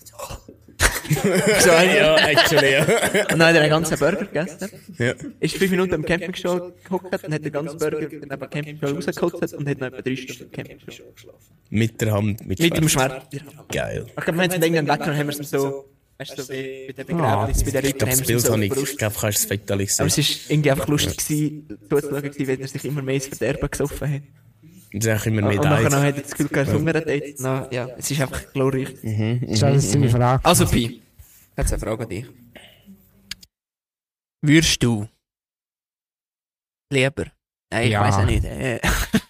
so einen. Ja, actually, ja. Und dann hat er einen ganzen Burger gegessen. ja. Ist fünf Minuten am Campingstuhl gehockt und hat den ganzen Burger dann neben dem Campingstuhl rausgeholt und hat noch etwa drei Stunden im Campingstuhl geschlafen. Mit der Hand, mit, Mit dem Schwert. Schwert. Geil. Ich glaube, wir haben es in England lecker und haben wir es so, weißt du, so wie bei der Begräbnis, bei der Ich Ritter glaube, haben das wir es Bild so habe ich, verruscht. ich glaube, kannst du das Fetali Aber sehen. es war irgendwie einfach lustig gewesen, zuzuschauen, gewesen, wenn er sich immer mehr ins Verderben gesoffen hat. Das ist auch immer Und mit nachher eins. hat er das Gefühl gehabt, er hungert hat. Na, ja, es ist einfach glorreich. Das ist deine Frage. Also, Pi, jetzt eine Frage an dich. Würdest du lieber? Nein, ich Ja. weiss auch nicht. Äh.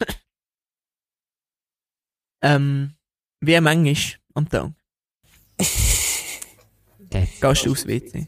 ähm, wie manchmal am Tag Okay. gehst du aufs W C?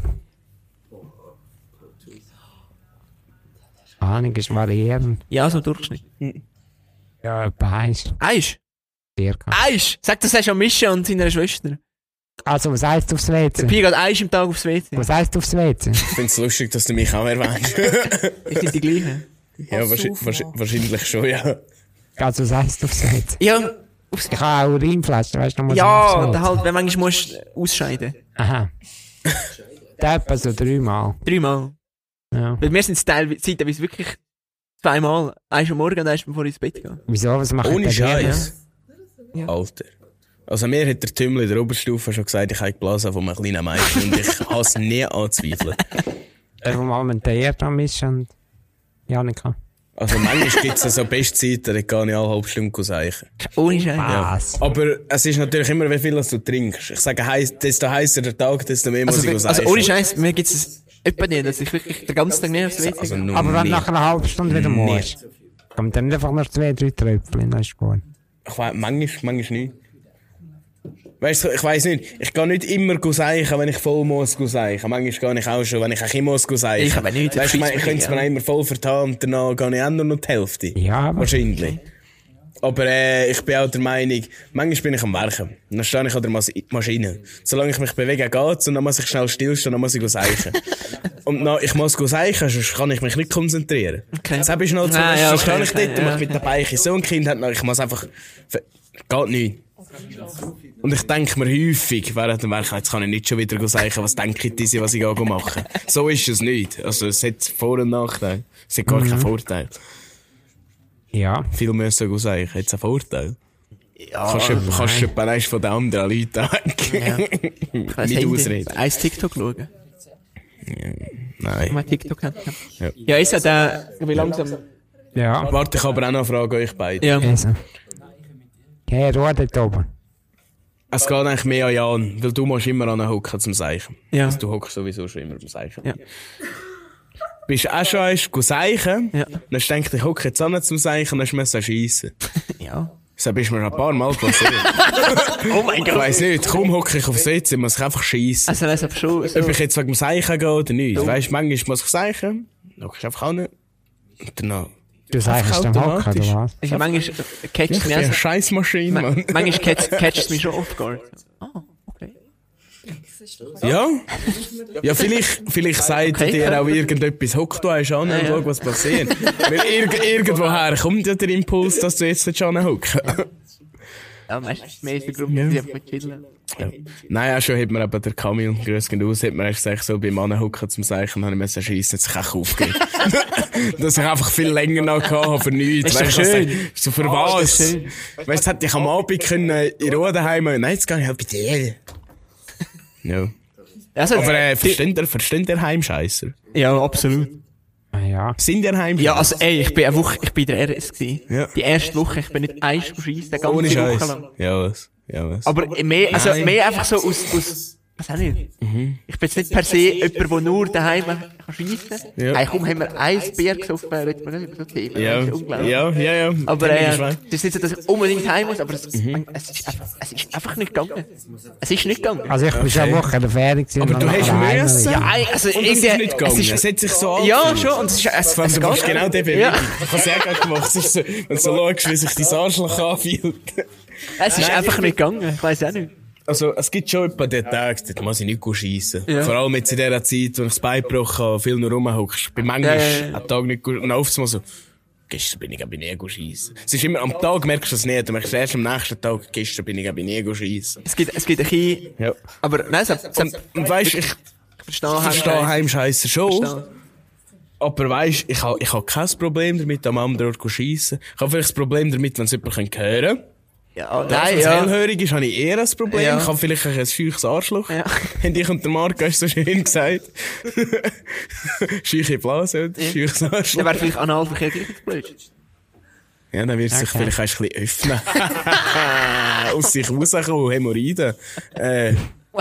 Ahnung ist variierend. Ja, so im Durchschnitt. Ja, etwa eins. Eins? Circa. Eins? Sag das hast du an Mischa und seiner Schwester. Also, was heisst aufs W Der C? Pi geht eins im Tag aufs W C. Was heisst aufs W C? Ich finde es lustig, dass du mich auch erwähnst. Ist das die gleiche? ja, wahrscheinlich, wahrscheinlich, wahrscheinlich schon, ja. Also, was heisst aufs W C? Ja, aufs Ich habe auch Urinflaschen, weißt du, noch Ja, aufs W C. dann halt, wenn manchmal musst du ausscheiden. Aha. Da etwa so dreimal. Dreimal. Ja. Weil wir sind es teilweise zeitweise wirklich zweimal. Eins am Morgen und eins bevor ich ins Bett gehe. Wieso? Was macht Ohne der Scheiß. Ja. Alter. Also mir hat der Tümmel in der Oberstufe schon gesagt, ich habe die Blase von einem kleinen Mädchen und ich habe es nie anzweifeln. Der vom Abend der Erdam ist und Janika. Also manchmal gibt es so Bestzeiten, da gehe ich alle halbe Stunde seichen. Ohne Scheiß. Was? Aber es ist natürlich immer, wie viel du trinkst. Ich sage, heiss, desto heißer der Tag, desto mehr muss Also, ich also seichen. ohne Scheiß, mir gibt es etwa nicht, dass ich wirklich den ganzen Tag nicht aufs W C Also gehe. nur Aber wenn du nie. nach einer halben Stunde wieder Nie. musst, kommt dann einfach noch zwei, drei Tröpfchen, dann ist gut. Ich weiss, manchmal, manchmal nicht. Weißt du, ich weiss nicht, ich gehe nicht immer seichen, wenn ich voll muss seichen. Manchmal gehe ich auch schon, wenn ich ein muss seichen. Ich habe nicht, Weißt du, ich, mein, ich das könnte es mir ja. immer voll vertan und danach gehe ich auch nur noch die Hälfte. Ja, aber- Wahrscheinlich. Aber äh, ich bin auch der Meinung, manchmal bin ich am Werken. Dann stehe ich an der Mas Maschine. Solange ich mich bewege, geht's und dann muss ich schnell stillstehen, dann muss ich seichen. Und dann, ich muss seichen, sonst kann ich mich nicht konzentrieren. Okay. Jetzt habe ich noch so, Ah, ja, sonst okay, stehe ich okay, dort und ja. mache mit der Beiche so ein Kind hat, ich muss einfach, geht nicht. Und ich denke mir häufig, während dem Werk, jetzt kann ich nicht schon wieder sagen, was denke ich diese, was ich auch mache. So ist es nicht. Also, es hat Vor- und Nachteile. Es hat gar Mhm. keinen Vorteil. Ja. Viel müssen sagen, hat es einen Vorteil. Ja, Kannst du, kannst du etwa von den anderen Leuten denken. ich weiss Nicht Handy. ausreden. Eins TikTok schauen. Nein. Mal TikTok hat. Ja. Ja, ist ja der, wie langsam. Ja. Warte, ich habe aber auch noch eine Frage an euch beide. Ja. Also. Hey, Ruhe dort oben. Es geht eigentlich mehr an Jan, weil du musst immer an hocken zum Seichen. Ja. Also, du hockst sowieso schon immer beim Seichen. Ja. Bist du auch schon eins seichen? Ja. Dann hast du gedacht, ich hocke jetzt an zum Seichen, dann musst du schiessen. Ja. Das ist mir ein paar Mal passiert. Oh mein Ich Gott. weiss nicht, kaum hocke ich aufs Sitz, muss ich einfach schiessen. Also, das ist schon so. Ob ich jetzt wegen dem Seichen gehe oder nicht. Weißt du, manchmal muss ich seichen, dann hocke ich einfach an. Und danach. Du sagst Einfach am Hocken, automatisch. oder was? Ich manchmal catcht Ich es bin mich eine also. Scheissmaschine, Ma- Mann. Manchmal catcht catcht es mich schon off guard. Ah, okay. Ja? Ja, vielleicht, vielleicht sagt Okay. dir auch irgendetwas, hock du eins an und Ja, ja. schau, was passiert. Weil irg irgendwoher kommt ja der Impuls, dass du jetzt nicht schon hocken. Ja, meistens mehr ist der Grund, dass ich einfach chillen. Ja. Nein, auch schon hat mir eben der Camille, grüß gehen aus, hat mir erst gesagt, so beim Anhocken zum Zeichen, habe ich müssen schiessen, hat sich auch aufgegeben. Dass ich einfach viel länger noch hatte, für nichts. Ist doch Weißt du, schön. was- so für ist was? doch schön. Weißt du, hätte ich am Abend können, in Ruhe daheim, nein, jetzt gehe ich halt bei dir. Ja. Also, Aber, äh, versteht ihr, versteht ihr Heimscheisser? ja, absolut. Ah, ja. Sind ihr Heimscheisser? Ja, also, ey, ich bin eine Woche, ich bin der R S gewesen. Ja. Die erste Woche, ich bin nicht eins geschissen, die ganze Ohne Woche Scheiß. lang. Ja, was? Ja, was? Aber mehr, also, Nein. mehr einfach so aus, aus, was auch nicht. Ich bin jetzt nicht per se jemand, der nur daheim kann schiessen. Ja. Hey, komm, haben wir ein Bier gesoffen, reden wir nicht über so Themen. ja, Das ist unglaublich. ja, ja, ja. Aber, Kenn ich äh, schon. das ist nicht so, dass ich unbedingt heim muss, aber es, man, es, ist einfach, es ist einfach nicht gegangen. Es ist nicht gegangen. Also ich bin schon eine Woche in der Ferien gewesen. Aber und du dann hast daheim müssen? wieder. Ja, ey, also Und es irgendwie, ist nicht gegangen. es Es, ist, hat sich so ja, angefühlt. schon, und es ist, es, Wenn es du geht. machst genau die Bewegung. Ja. Ich habe sehr gerne gemacht. Es ist so, wenn du so schaust, wie sich dein Arschloch anfühlt. Es ist einfach nicht gegangen, ich weiss auch nicht. Also, es gibt schon etwa den Tag, dort muss ich nicht schiessen. Ja. Vor allem jetzt in dieser Zeit, wo ich das Bein gebrochen habe, viel nur rumhockst. Bei manchmal Ja, ja, ja. am Tag nicht gut. Und oft mal so, gestern bin ich aber nie schiessen. Es ist immer, am Tag merkst du es nicht. Du merkst erst am nächsten Tag, gestern bin ich aber nie schiessen. Es gibt, es gibt ein bisschen, Ja. aber nein, es, es, Und, und weisst, ich ich verstehe, ich verstehe Heimscheisser schon. Verstehe. Aber weisst, ich habe ich ha kein Problem damit, am anderen Ort zu schiessen. Ich habe vielleicht das Problem damit, wenn es jemand hören kann. Ja, Nein, nein, wenn es ja. hellhörig ist, habe ich eher ein Problem. Ja. Ich habe vielleicht ein scheuches Arschloch. Ja. Haben ich und der Marc hast so schön gesagt. Scheuche Blase und scheuches Dann Arschloch. wäre vielleicht Analverkehr gleich das Blöd. Ja, dann wird es sich Okay. vielleicht ein bisschen öffnen. Aus sich rauskommen, Hämorrhoiden. Äh.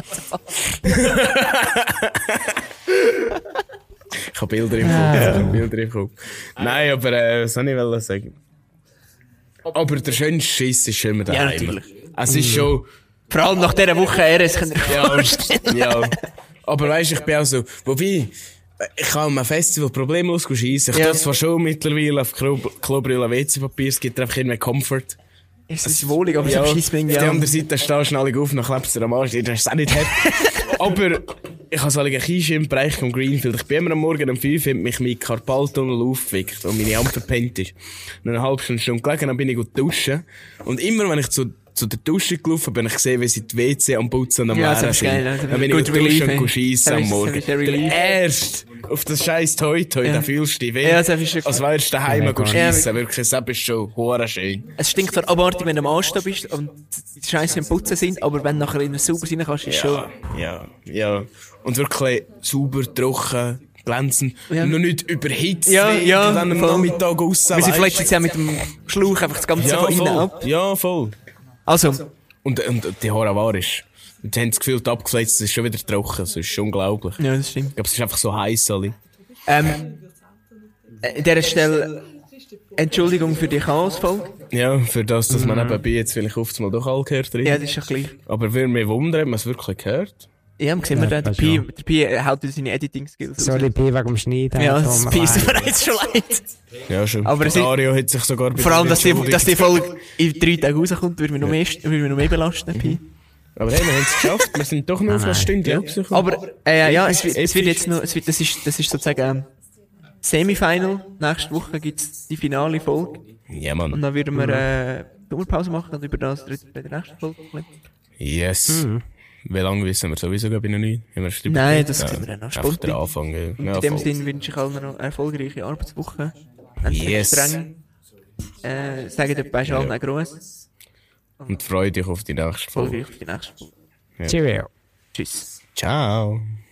Ich habe Bilder im Kopf. Ich habe Bilder im Kopf. Nein, aber, äh, was soll ich wollen sagen? Aber der schönste Schiss ist schon immer Ja, daheim. natürlich. Es ist schon, Vor allem nach dieser Woche R S könnt ihr euch ja, vorstellen. ja. Aber weisst, ich bin auch so, wobei, ich kann am Festival problemlos schiessen. Ich Ja. tue zwar schon mittlerweile auf Klo- Klobrille W C-Papier, es gibt einfach irgendwie Comfort. Es ist wohlig, aber Ja, es auf schießt mich der irgendwie anderen Seite stehst du alle auf, dann klebst du dir am Arsch, das ist auch nicht happy. Aber ich habe so einen Kiesche im Bereich von Greenfield. Ich bin immer am Morgen um fünf Uhr, hat mich mein Karpaltunnel aufgeweckt, wo meine Hand verpennt ist. Und eine halbe Stunde, Stunde gelegen, dann bin ich gut duschen. Und immer, wenn ich zu, zu der Dusche gelaufen bin, ich gesehen, wie sie die W C am Putzen und am Ja, das Leeren ist sind. geil, das ist Dann bin ich gut gut Relief, duschen ey. und schiessen Das am ist- Morgen. das ist der Der Relief. erste auf das scheiß Toi Toi, Ja. da fühlst du dich weh. Ja, das ist wirklich- als wärst du daheim Ja, go ja. schiessen. Wirklich, das ist schon hure schön. Es stinkt zwar abartig, wenn du am Anstehen bist und die Scheiße im Putzen sind, aber wenn du nachher in den Sauber rein kannst, ist schon... Ja, ja, ja. Und wirklich sauber, trocken, glänzen, Ja. noch nicht überhitzt Ja, werden ja, an einem voll. Nachmittag raus. Wir sind weisst. vielleicht jetzt ja mit dem Schlauch einfach das Ganze ja, von innen voll. ab. Ja, voll. Also, Und, und die Haare war ist. Die haben das Gefühl, abgefletzt, es ist schon wieder trocken. Das ist unglaublich. ja, das stimmt. Ich glaube, es ist einfach so heiß, alle. Ähm, an dieser Stelle Entschuldigung für die Chaos-Folge. Ja, für das, dass man nebenbei jetzt vielleicht oft mal doch alle gehört drin. Ja, das ist ja gleich. Aber würde mich wundern, ob man es wirklich gehört. Ja, sehen wir Ja, den. Der das Pi, ja. der Pi haut wieder seine Editing-Skills Sorry, Pi, wegen dem Schneiden. Ja, tut das mir Pi ist leid. mir jetzt schon leid. Ja, schon. Aber Der es ist- Dario hat sich sogar bei Vor allem, dir dass die, entschuldigt. dass die Folge in drei Tagen rauskommt, würde mich noch mehr, würde mich noch mehr belasten, Pi. Aber hey, wir haben es geschafft. Wir sind doch noch auf eine Stunde Ja. abgekommen. Aber, äh, ja, es, wird- es wird jetzt noch, es wird, das ist, das ist sozusagen, ähm, Semifinal. Nächste Woche gibt's die finale Folge. Ja, Und Mann. dann würden wir, äh, Sommerpause machen und über das dritte bei der nächsten Folge reden. Yes. Wie lange wissen wir sowieso bei noch nicht? Haben wir schon Nein, überlegt? das Ja. sehen wir dann noch. Einfach Spontan. der Anfang. Ja. In Ja, dem voll. Sinne wünsche ich allen noch eine erfolgreiche Arbeitswoche. Endlich Yes. streng. Äh, sagen den bei allen einen Gruß. Und freue dich auf die nächste Folge. Erfolgreich auf die nächste Folge. Cheerio. Tschüss. Ciao.